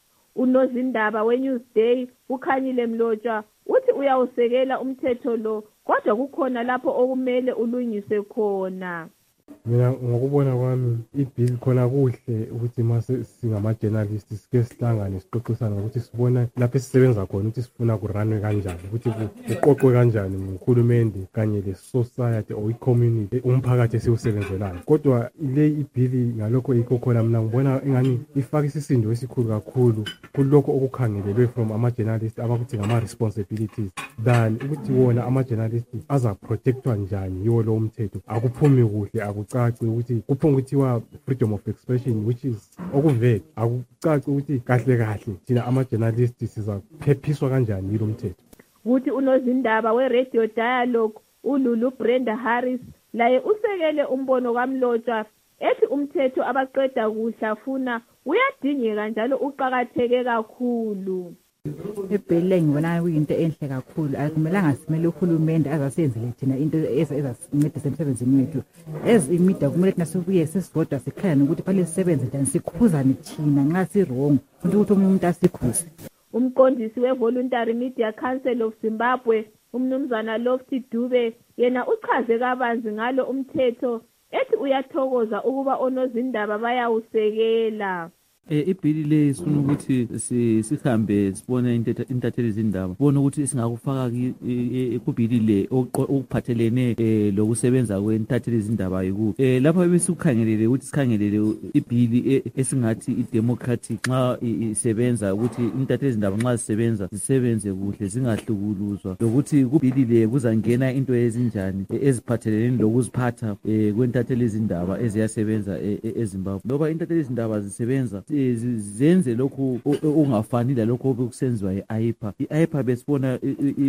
Unozindaba weNewsday uKhanyile Mlotshwa uthi uyawusekela umthetho lo kodwa kukhona lapho okumele ulungiswe khona. Mina ngokubona kwami ibill khona kuhle ukuthi mase singama-journalist sike sihlangane sixoxisana ukuthi sibona lapho esisebenza khona ukuthi sifuna kuranwe kanjani ukuthi kuqoqwe kanjani nguhulumende kanye le-society or i-community umphakathi esiwusebenzelayo. Kodwa le ibill ngalokho yikho khona mina ngibona ingani ifaka isisindo esikhulu kakhulu kulokho okukhangelelwe from ama-journalist abakuthi ngama-responsibilities than ukuthi wona ama-journalist azaprotectwa njani yiwo lowo mthetho. Akuphumi kuhle akucaci ukuthi kuphuma kuthiwa freedom of expression which is okuvele akucaci ukuthi kahle kahle thina ama-journalist sizaphephiswa kanjani yilo mthetho. Kuthi unozindaba we-radio dialogue uLulu Brenda Harris laye usekele umbono kaMlotshwa ethi umthetho abaqeda kuhlafuna uyadingeka njalo uqakatheke kakhulu. Ebhele ngibona kuyinto enhle kakhulu akumelanga simele uhulumende azasenzele thina into ezasincedisa emsebenzini wethu. As imedia kumele thina sibuye sisodwa sikhaya ukuthi fanele sisebenze njani sikhuzane thina nxa si-wrong ukuthi omunye umuntu asikhuze. Umqondisi we-Voluntary Media Council of Zimbabwe umnumzana Lofty Dube yena uchaze kabanzi ngalo umthetho ethi uyathokoza ukuba onozindaba bayawusekela. Eh ibhili le sifuna ukuthi sihambe sibone intatheli izindaba bona ukuthi singakufaka kubhili le okuphathelene lokusebenza kwentatheli izindaba yikuphi. Eh lapha besikukhangelele ukuthi sikhangelele ibhili esingathi idemocratic nxa isebenza ukuthi intatheli izindaba nxa zisebenza zisebenze kuhle zingahlukuluzwa lokuthi kubhili le kuzangena into ezinjani eziphathelene lokuziphatha kwentatheli izindaba eziyasebenza eZimbabwe. Ngoba intatheli izindaba zisebenza zenze lokho ungafani lalokho okusenziwa yi-I P A. I-I P A besibona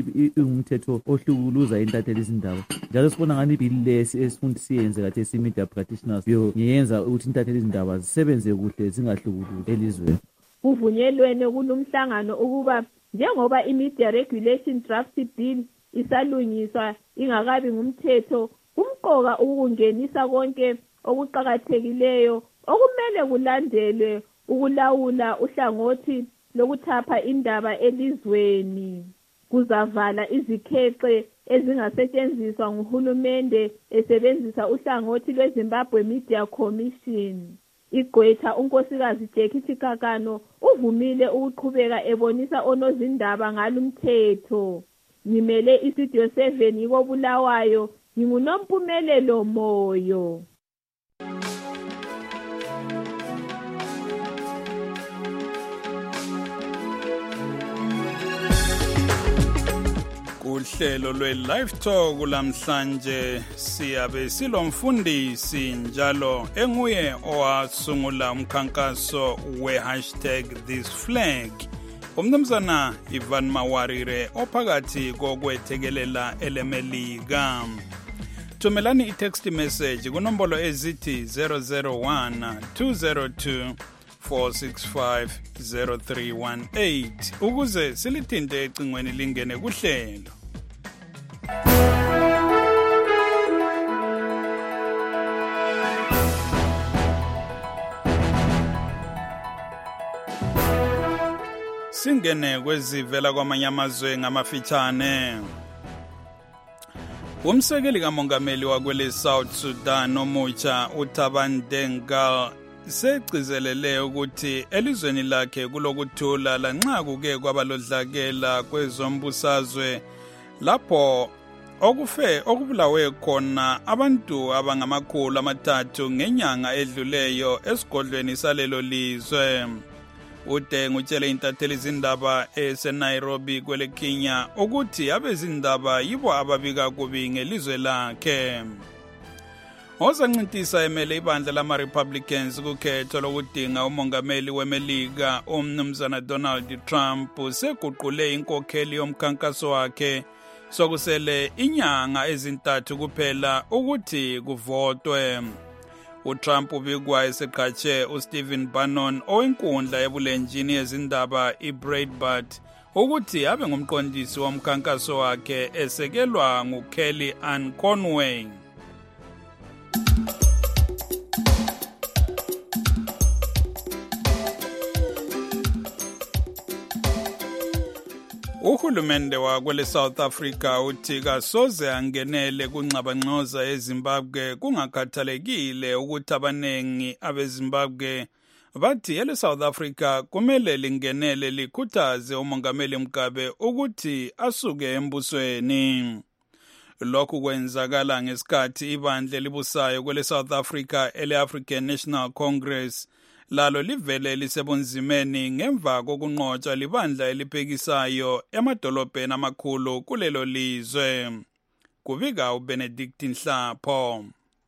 umthetho ohlukuluza intatheli izindaba. Njalo sibona ngani ibhili lesi esifuna siyenze kathi esi-media practitioners ngiyenza ukuthi intatheli izindaba zisebenze kuhle zingahlukuluzi elizweni. Kuvunyelwene kulumhlangano ukuba njengoba i-Media Regulation Draft Bill isalungiswa ingakabi ngumthetho kumqoka ukungenisa konke okuqakathekileyo okumele kulandelwe ukulawula uhlangothi lokuthapha indaba elizweni. Kuzavala izikhexe ezingasetshenziswa nguhulumende esebenzisa uhlangothi lweZimbabwe Media Commission. Igqwetha unkosikazi Jackie Chikakano uvumile ukuqhubeka ebonisa onozindaba ngalumthetho. Ngimele istudio seven yiko Bulawayo nginguNompumelelo Moyo. Uhlelo lwe-Live Talk lamhlanje siyabe silomfundisi njalo enguye owasungula umkhankaso we-hashtag this flag. Umnumzana Ivan Mawarire ophakathi kokwethekelela elemelika. Thumelani i-text message kunombolo ezithi zero zero one two zero two four six five zero three one eight ukuze silithinte ecingweni lingene kuhlelo. Singene kwezivela kwamanye amazwe ngamafitshane. Umsekeli kamongameli wakwele South Sudan omutsha uThaban Dengal segcizelele ukuthi elizweni lakhe kulokuthula lanxa kuke kwabalodlakela kwezombusazwe lapho okufe okubulawe khona abantu abangamakhulu amathathu ngenyanga edluleyo esigodlweni salelo lizwe. Udeng utshele intatheli izindaba eseNairobi kwele Kenya ukuthi abezindaba yibo ababika kubi ngelizwe lakhe. Ozancintisa emele ibandla lama-Republicans kukhetho lokudinga umongameli weMelika umnumzana Donald Trump seguqule inkokheli yomkhankaso wakhe sokusele inyanga ezintathu kuphela ukuthi kuvotwe. uTrump ubikwa eseqhatshe uStephen Bannon owenkundla ebulenjini yezindaba iBreitbart ukuthi abe ngumqondisi womkhankaso wakhe esekelwa nguKelly Ann Conway. Uhulumende wakwele South Africa uthi kasoze angenele kuncabancoza eZimbabwe kungakhathalekile ukuthi abanengi abeZimbabwe bathi ele South Africa kumele lingenele likhuthaze umongameli Mugabe ukuthi asuke embusweni. Lokhu kwenzakala ngesikhathi ibandla elibusayo kwele South Africa ele African National Congress lalo livele lisebunzimeni ngemva kokunqotshwa libandla eliphekisayo emadolobheni amakhulu kulelo lizwe. Kubika uBenedict Nhlapho.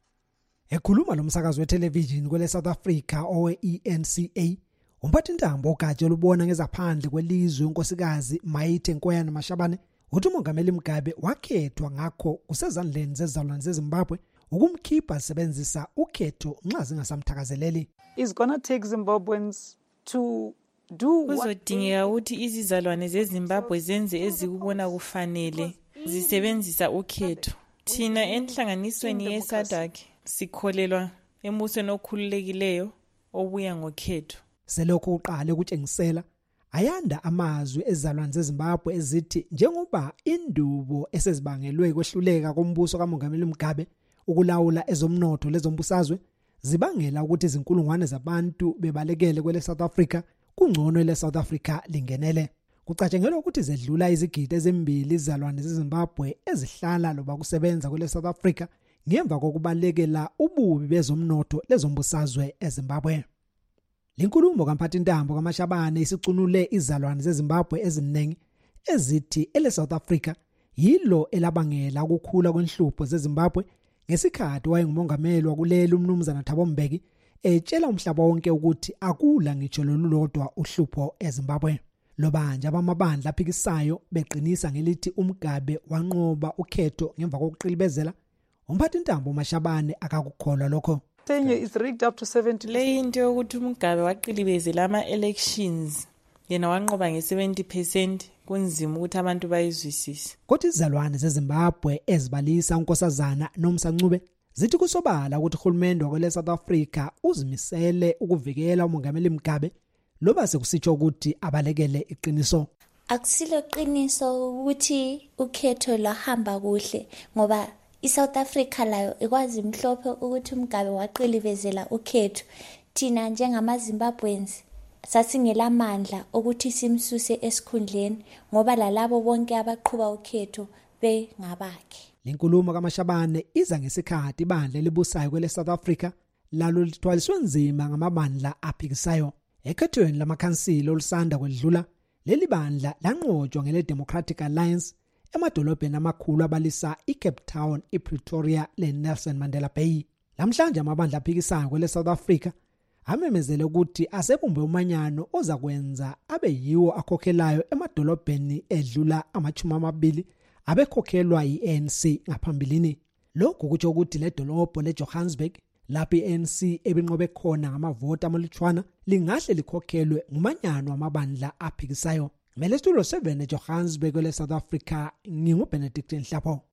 Ekhuluma lo msakazo wethelevishini kwele South Africa owe-E N C A, umphathintambo ogatsha olubona ngezaphandle kwelizwe unkosikazi Maite Nkoyana Mashabane uthi umongameli Mugabe wakhethwa ngakho kusezandleni zezizalwane zeZimbabwe ukumkhipha asebenzisa ukhetho nxa zingasamthakazeleli. Is gonna take Zimbabweans to do kuzodingeka ukuthi izizalwane zeZimbabwe zenze ezikubona kufanele zisebenzisa ukhetho. Thina enhlanganisweni yeSADC sikholelwa embusweni okhululekileyo obuya ngokhetho. Selokho uqale ukutshengisela ayanda amazwi ezizalwane zeZimbabwe ezithi njengoba indubo esezibangelwe kwehluleka kombuso kaMongameli Mugabe ukulawula ezomnotho lezombusazwe zibangela ukuthi izinkulungwane zabantu bebalekele kwele South Africa kungcono ele South Africa lingenele. Kucatshengelwa ukuthi zedlula izigidi ezimbili izizalwane zeZimbabwe ezihlala loba kusebenza kwele South Africa ngemva kokubalekela ububi bezomnotho lezombusazwe eZimbabwe. Linkulumo kamphathintambo kaMashabane isicunule izizalwane zeZimbabwe eziningi ezithi ele South Africa yilo elabangela ukukhula kwenhlupho zeZimbabwe ngesikhathi wayengumongameli wakuleli umnumzana Thabo Mbeki etshela umhlaba wonke ukuthi akula ngitsho lolulodwa uhlupho eZimbabwe. Lobanje abamabandla aphikisayo beqinisa ngelithi uMugabe wanqoba ukhetho ngemva kokuqilibezela. Umphathintambo Mashabane akakukholwa lokho. Is rigged up to seventy. Le into yokuthi uMugabe waqilibezela ama-elections yena wanqoba nge-seventy percent kunzima ukuthi abantu bayizwisise. Kodwa izizalwane zeZimbabwe ezibalisa unkosazana Nomsancube zithi kusobala ukuthi uhulumende wakwele South Africa uzimisele ukuvikela umongameli Mugabe loba sekusitsho ukuthi abalekele iqiniso. Akusilo qiniso ukuthi ukhetho lahamba kuhle ngoba iSouth Africa layo ikwazi mhlophe ukuthi uMugabe waqilivezela ukhetho. Thina njengamaZimbabweans sasingelamandla ukuthi simsuse esikhundleni ngoba lalabo bonke abaqhuba ukhetho bengabakhe. Linkulumo kaMashabane iza ngesikhathi ibandla elibusayo kwele South Africa lalo lithwaliswe nzima ngamabandla aphikisayo. Ekhethweni lamakhansila olusanda kwedlula leli bandla lanqotshwa ngele Democratic Alliance emadolobheni amakhulu abalisa iCape Town, iPretoria leNelson Mandela Bay. Lamhlanje amabandla aphikisayo kwele South Africa amemezele ukuthi asebumbe umanyano oza kwenza abe yiwo akhokhelayo emadolobheni edlula amachumi amabili abekhokhelwa yi-A N C ngaphambilini. Lokhu kutsho ukuthi le dolobho leJohannesburg lapho i-A N C ebinqobe khona ngamavoti amalutshwana lingahle likhokhelwe ngumanyano wamabandla aphikisayo. Mele Studio seven eJohannesburg kwele South Africa, nginguBenedict Nhlapho.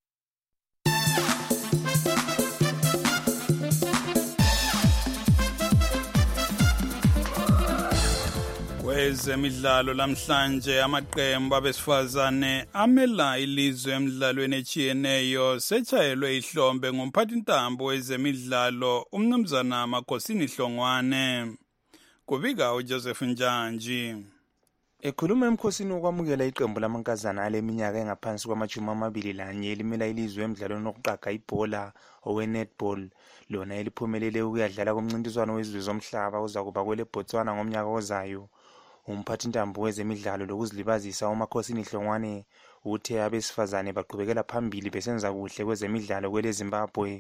Kwezemidlalo lamhlanje amaqembu abesifazane amela ilizwe emidlalweni echiyeneyo setshayelwe ihlombe ngumphathintambo wezemidlalo umnumzana Makhosini Hlongwane. Kubika uJoseph Njanji. Ekhuluma emkhosini wokwamukela iqembu lamankazana aleminyaka engaphansi kwamachumi amabili lanye elimela ilizwe emidlalweni wokuqaga ibhola owe-netball lona eliphumelele ukuyadlala komncintiswano wezizwe zomhlaba ozakuba kwele Botswana ngomnyaka ozayo. Umphathintambo wezemidlalo lokuzilibazisa uMakhosini Hlongwane uthe abesifazane baqhubekela phambili besenza kuhle kwezemidlalo kwele Zimbabwe.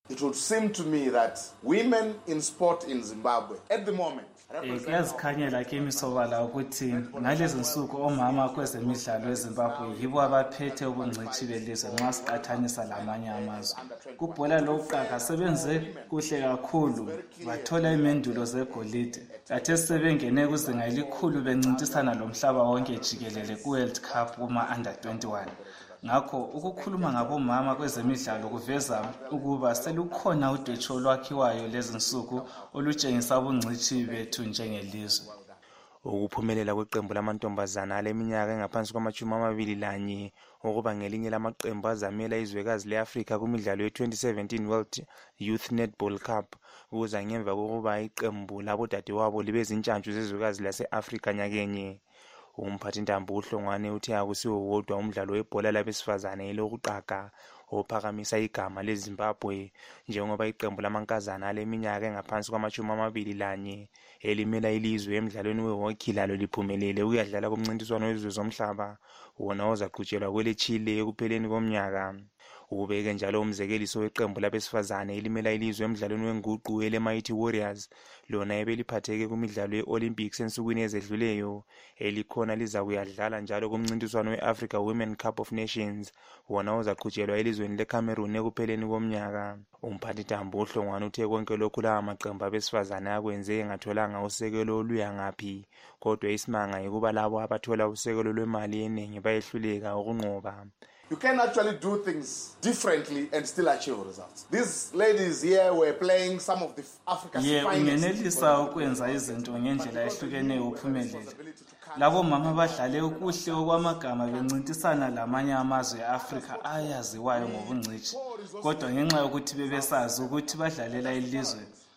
It would seem to me that women in sport in Zimbabwe at the moment kuyazikhanyela ke imisobala ukuthi ngalezi nsuku omama kwezemidlalo eZimbabwe yibo abaphethe ubungcitshi belizwe nxa siqathanisa lamanye amazwe. Kubhola lokuqaga sebenze kuhle kakhulu, bathola imendulo zegolide. Athe sebengene kuzinga elikhulu bencintisana lomhlaba wonke jikelele ku-World Cup kuma-under twenty-one. Ngakho ukukhuluma ngabomama kwezemidlalo kuveza ukuba selukhona udwetsho olwakhiwayo lezi nsuku olutshengisa ubungcitshi bethu njengelizwe. Ukuphumelela kweqembu lamantombazana aleminyaka engaphansi kwamashumi amabili lanye ukuba ngelinye lamaqembu azamela izwekazi le-Afrika kumidlalo ye-twenty seventeen World Youth Netball Cup kuza ngemva kokuba iqembu labodadewabo libe zintshantshu zezwekazi lase-Afrika nyakenye. Umphathintambo uHlongwane uthe akusiwo wodwa umdlalo webhola labesifazane elokuqaga ophakamisa igama leZimbabwe njengoba iqembu lamankazana aleminyaka engaphansi kwamashumi amabili lanye elimela ilizwe emidlalweni wehockey lalo liphumelele ukuyadlala kumncintiswano wezwe zomhlaba wona ozaqhutshelwa kwele Chile ekupheleni komnyaka. Ubeke njalo umzekeliso weqembu labesifazane elimela ilizwe emidlalweni wenguqu ele Mighty Warriors lona ebeliphatheke kumidlalo ye-Olympics ensukwini ezedluleyo elikhona liza kuyadlala njalo kumncintiswano we-Africa Women Cup of Nations wona ozaqhutshelwa elizweni leCameroon ekupheleni komnyaka. Umphathintambo uHlongwane uthe konke lokhu lawa maqembu abesifazane akwenze engatholanga usekelo oluya ngaphi kodwa isimanga yikuba labo abathola usekelo lwemali eningi bayehluleka ukunqoba. You can actually do things differently and still achieve results. These ladies here were playing some of the Africa's yeah, finest. Ungenelisa ukwenza izinto ngendlela ehlukeneyo uphumelele. Labo mama badlale ukuhle okwamagama bencintisana lamanye amazwe eAfrika ayaziwayo ngobungcitshi. Kodwa ngenxa yokuthi bebesazi ukuthi badlalela ilizwe,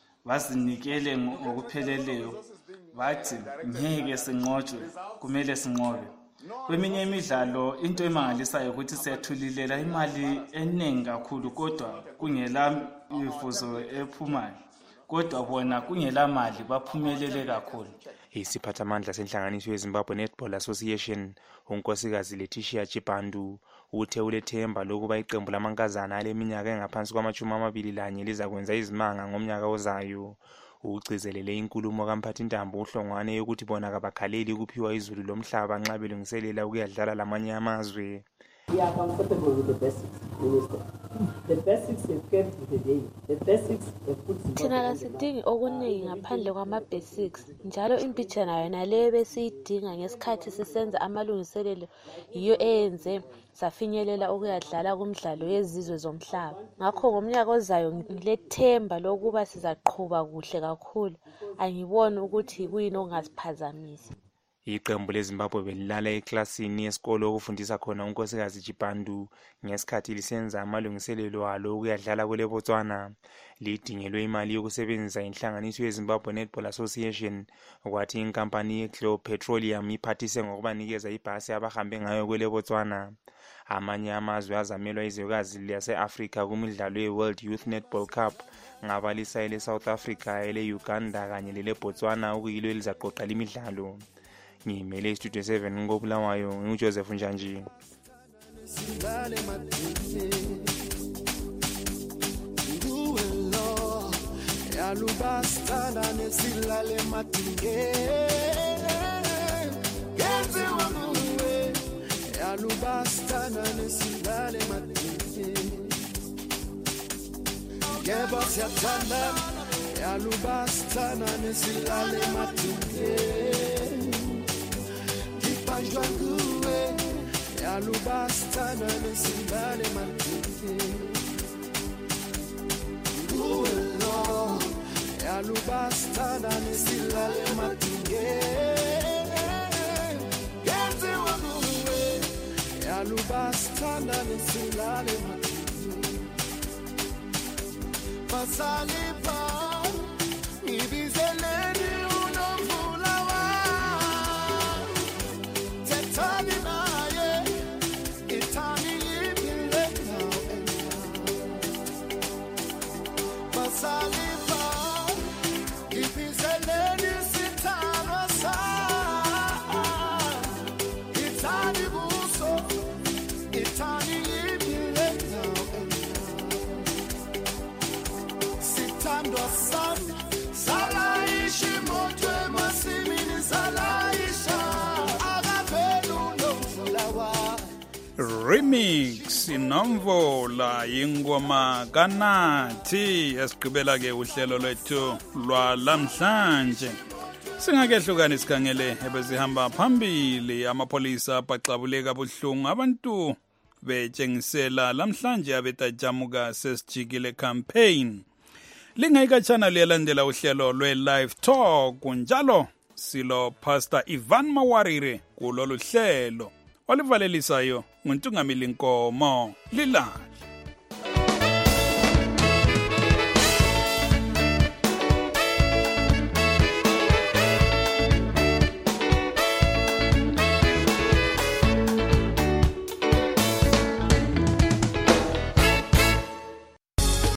bazinikele ngokupheleleyo. Bathi ngeke sinqotshwe, kumele sinqobe. Kweminye imidlalo into emangalisayo ukuthi siyathulilela imali eningi kakhulu kodwa kungela ifuzo ephumayo. Kodwa bona kungela mali baphumelele kakhulu. Isiphathamandla senhlanganiso yeZimbabwe Netball Association unkosikazi Letitia Chipandu uthe ulethemba lokuba iqembu lamankazana aleminyaka engaphansi kwamashumi amabili lanye liza kwenza izimanga ngomnyaka ozayo. Ugcizelele inkulumo kamphathintambo uHlongwane yokuthi bona kabakhaleli ukuphiwa izulu lomhlaba nxa belungiselela ukuyadlala lamanye amazwe. We are comfortable with the basics, Minister. The basics have kept with the day. The basics have put Zimbabwe. Thina kasidingi okuningi ngaphandle kwama-basics njalo impijana yona leyo besiyidinga ngesikhathi sisenza amalungiselelo yiyo eyenze safinyelela ukuyadlala kumdlalo yezizwe zomhlaba. Ngakho ngomnyaka ozayo ngilethemba lokuba sizaqhuba kuhle kakhulu. Angiboni ukuthi kuyini okungasiphazamisa. Iqembu leZimbabwe belilala eklasini yesikolo okufundisa khona unkosikazi Chipandu ngesikhathi lisenza amalungiselelo alo ukuyadlala kwele Botswana. Lidingelwe imali yokusebenzisa inhlanganiso yeZimbabwe Netball Association kwathi inkampani yeGlobe Petroleum iphathise ngokubanikeza ibhasi abahambe ngayo kwele Botswana. Amanye amazwe azamelwa izwekazi lase-Afrika kumidlalo ye-World Youth Netball Cup ngabalisa ele South Africa, ele Uganda kanye lele Botswana okuyilo elizaqoqa imidlalo. Ngimele Studio seven ngobulawayo nguJoseph Njanji. Yalubastana nesilale matinge Genze wanguwe Yalubastana nesilale matinge Geba siyatanda Yalubastana nesilale matinge Kipanjwa nguwe Yalubastana nesilale matinge Nguwe lo Yalubastana nesilale matinge Genze wanguwe Yalubastana nesilale matinge Masalipa Ibizeleni unomvula wa Tetani naye Itani ipile now and now Masalipa Ibizeleni sitano sa Itani buso Itani ipile now and now sithandwa sami salayisha imoto emasimini salayisha akaveli unomvulawa Remix inomvola ingoma kanathi esigqibela ke uhlelo lwethu lwalamhlanje. Singakehlukani sikhangele ebezihamba phambili amapolisa baxabuleka buhlungu abantu betshengisela lamhlanje abetajamuka sesijikile campaign. Lingayika channel yalandela uhlelo lwe live talk njalo silo Pastor Ivan Mawarire kulolu hlelo. Olivalelisayo nguntungamili Nkomo Lilala.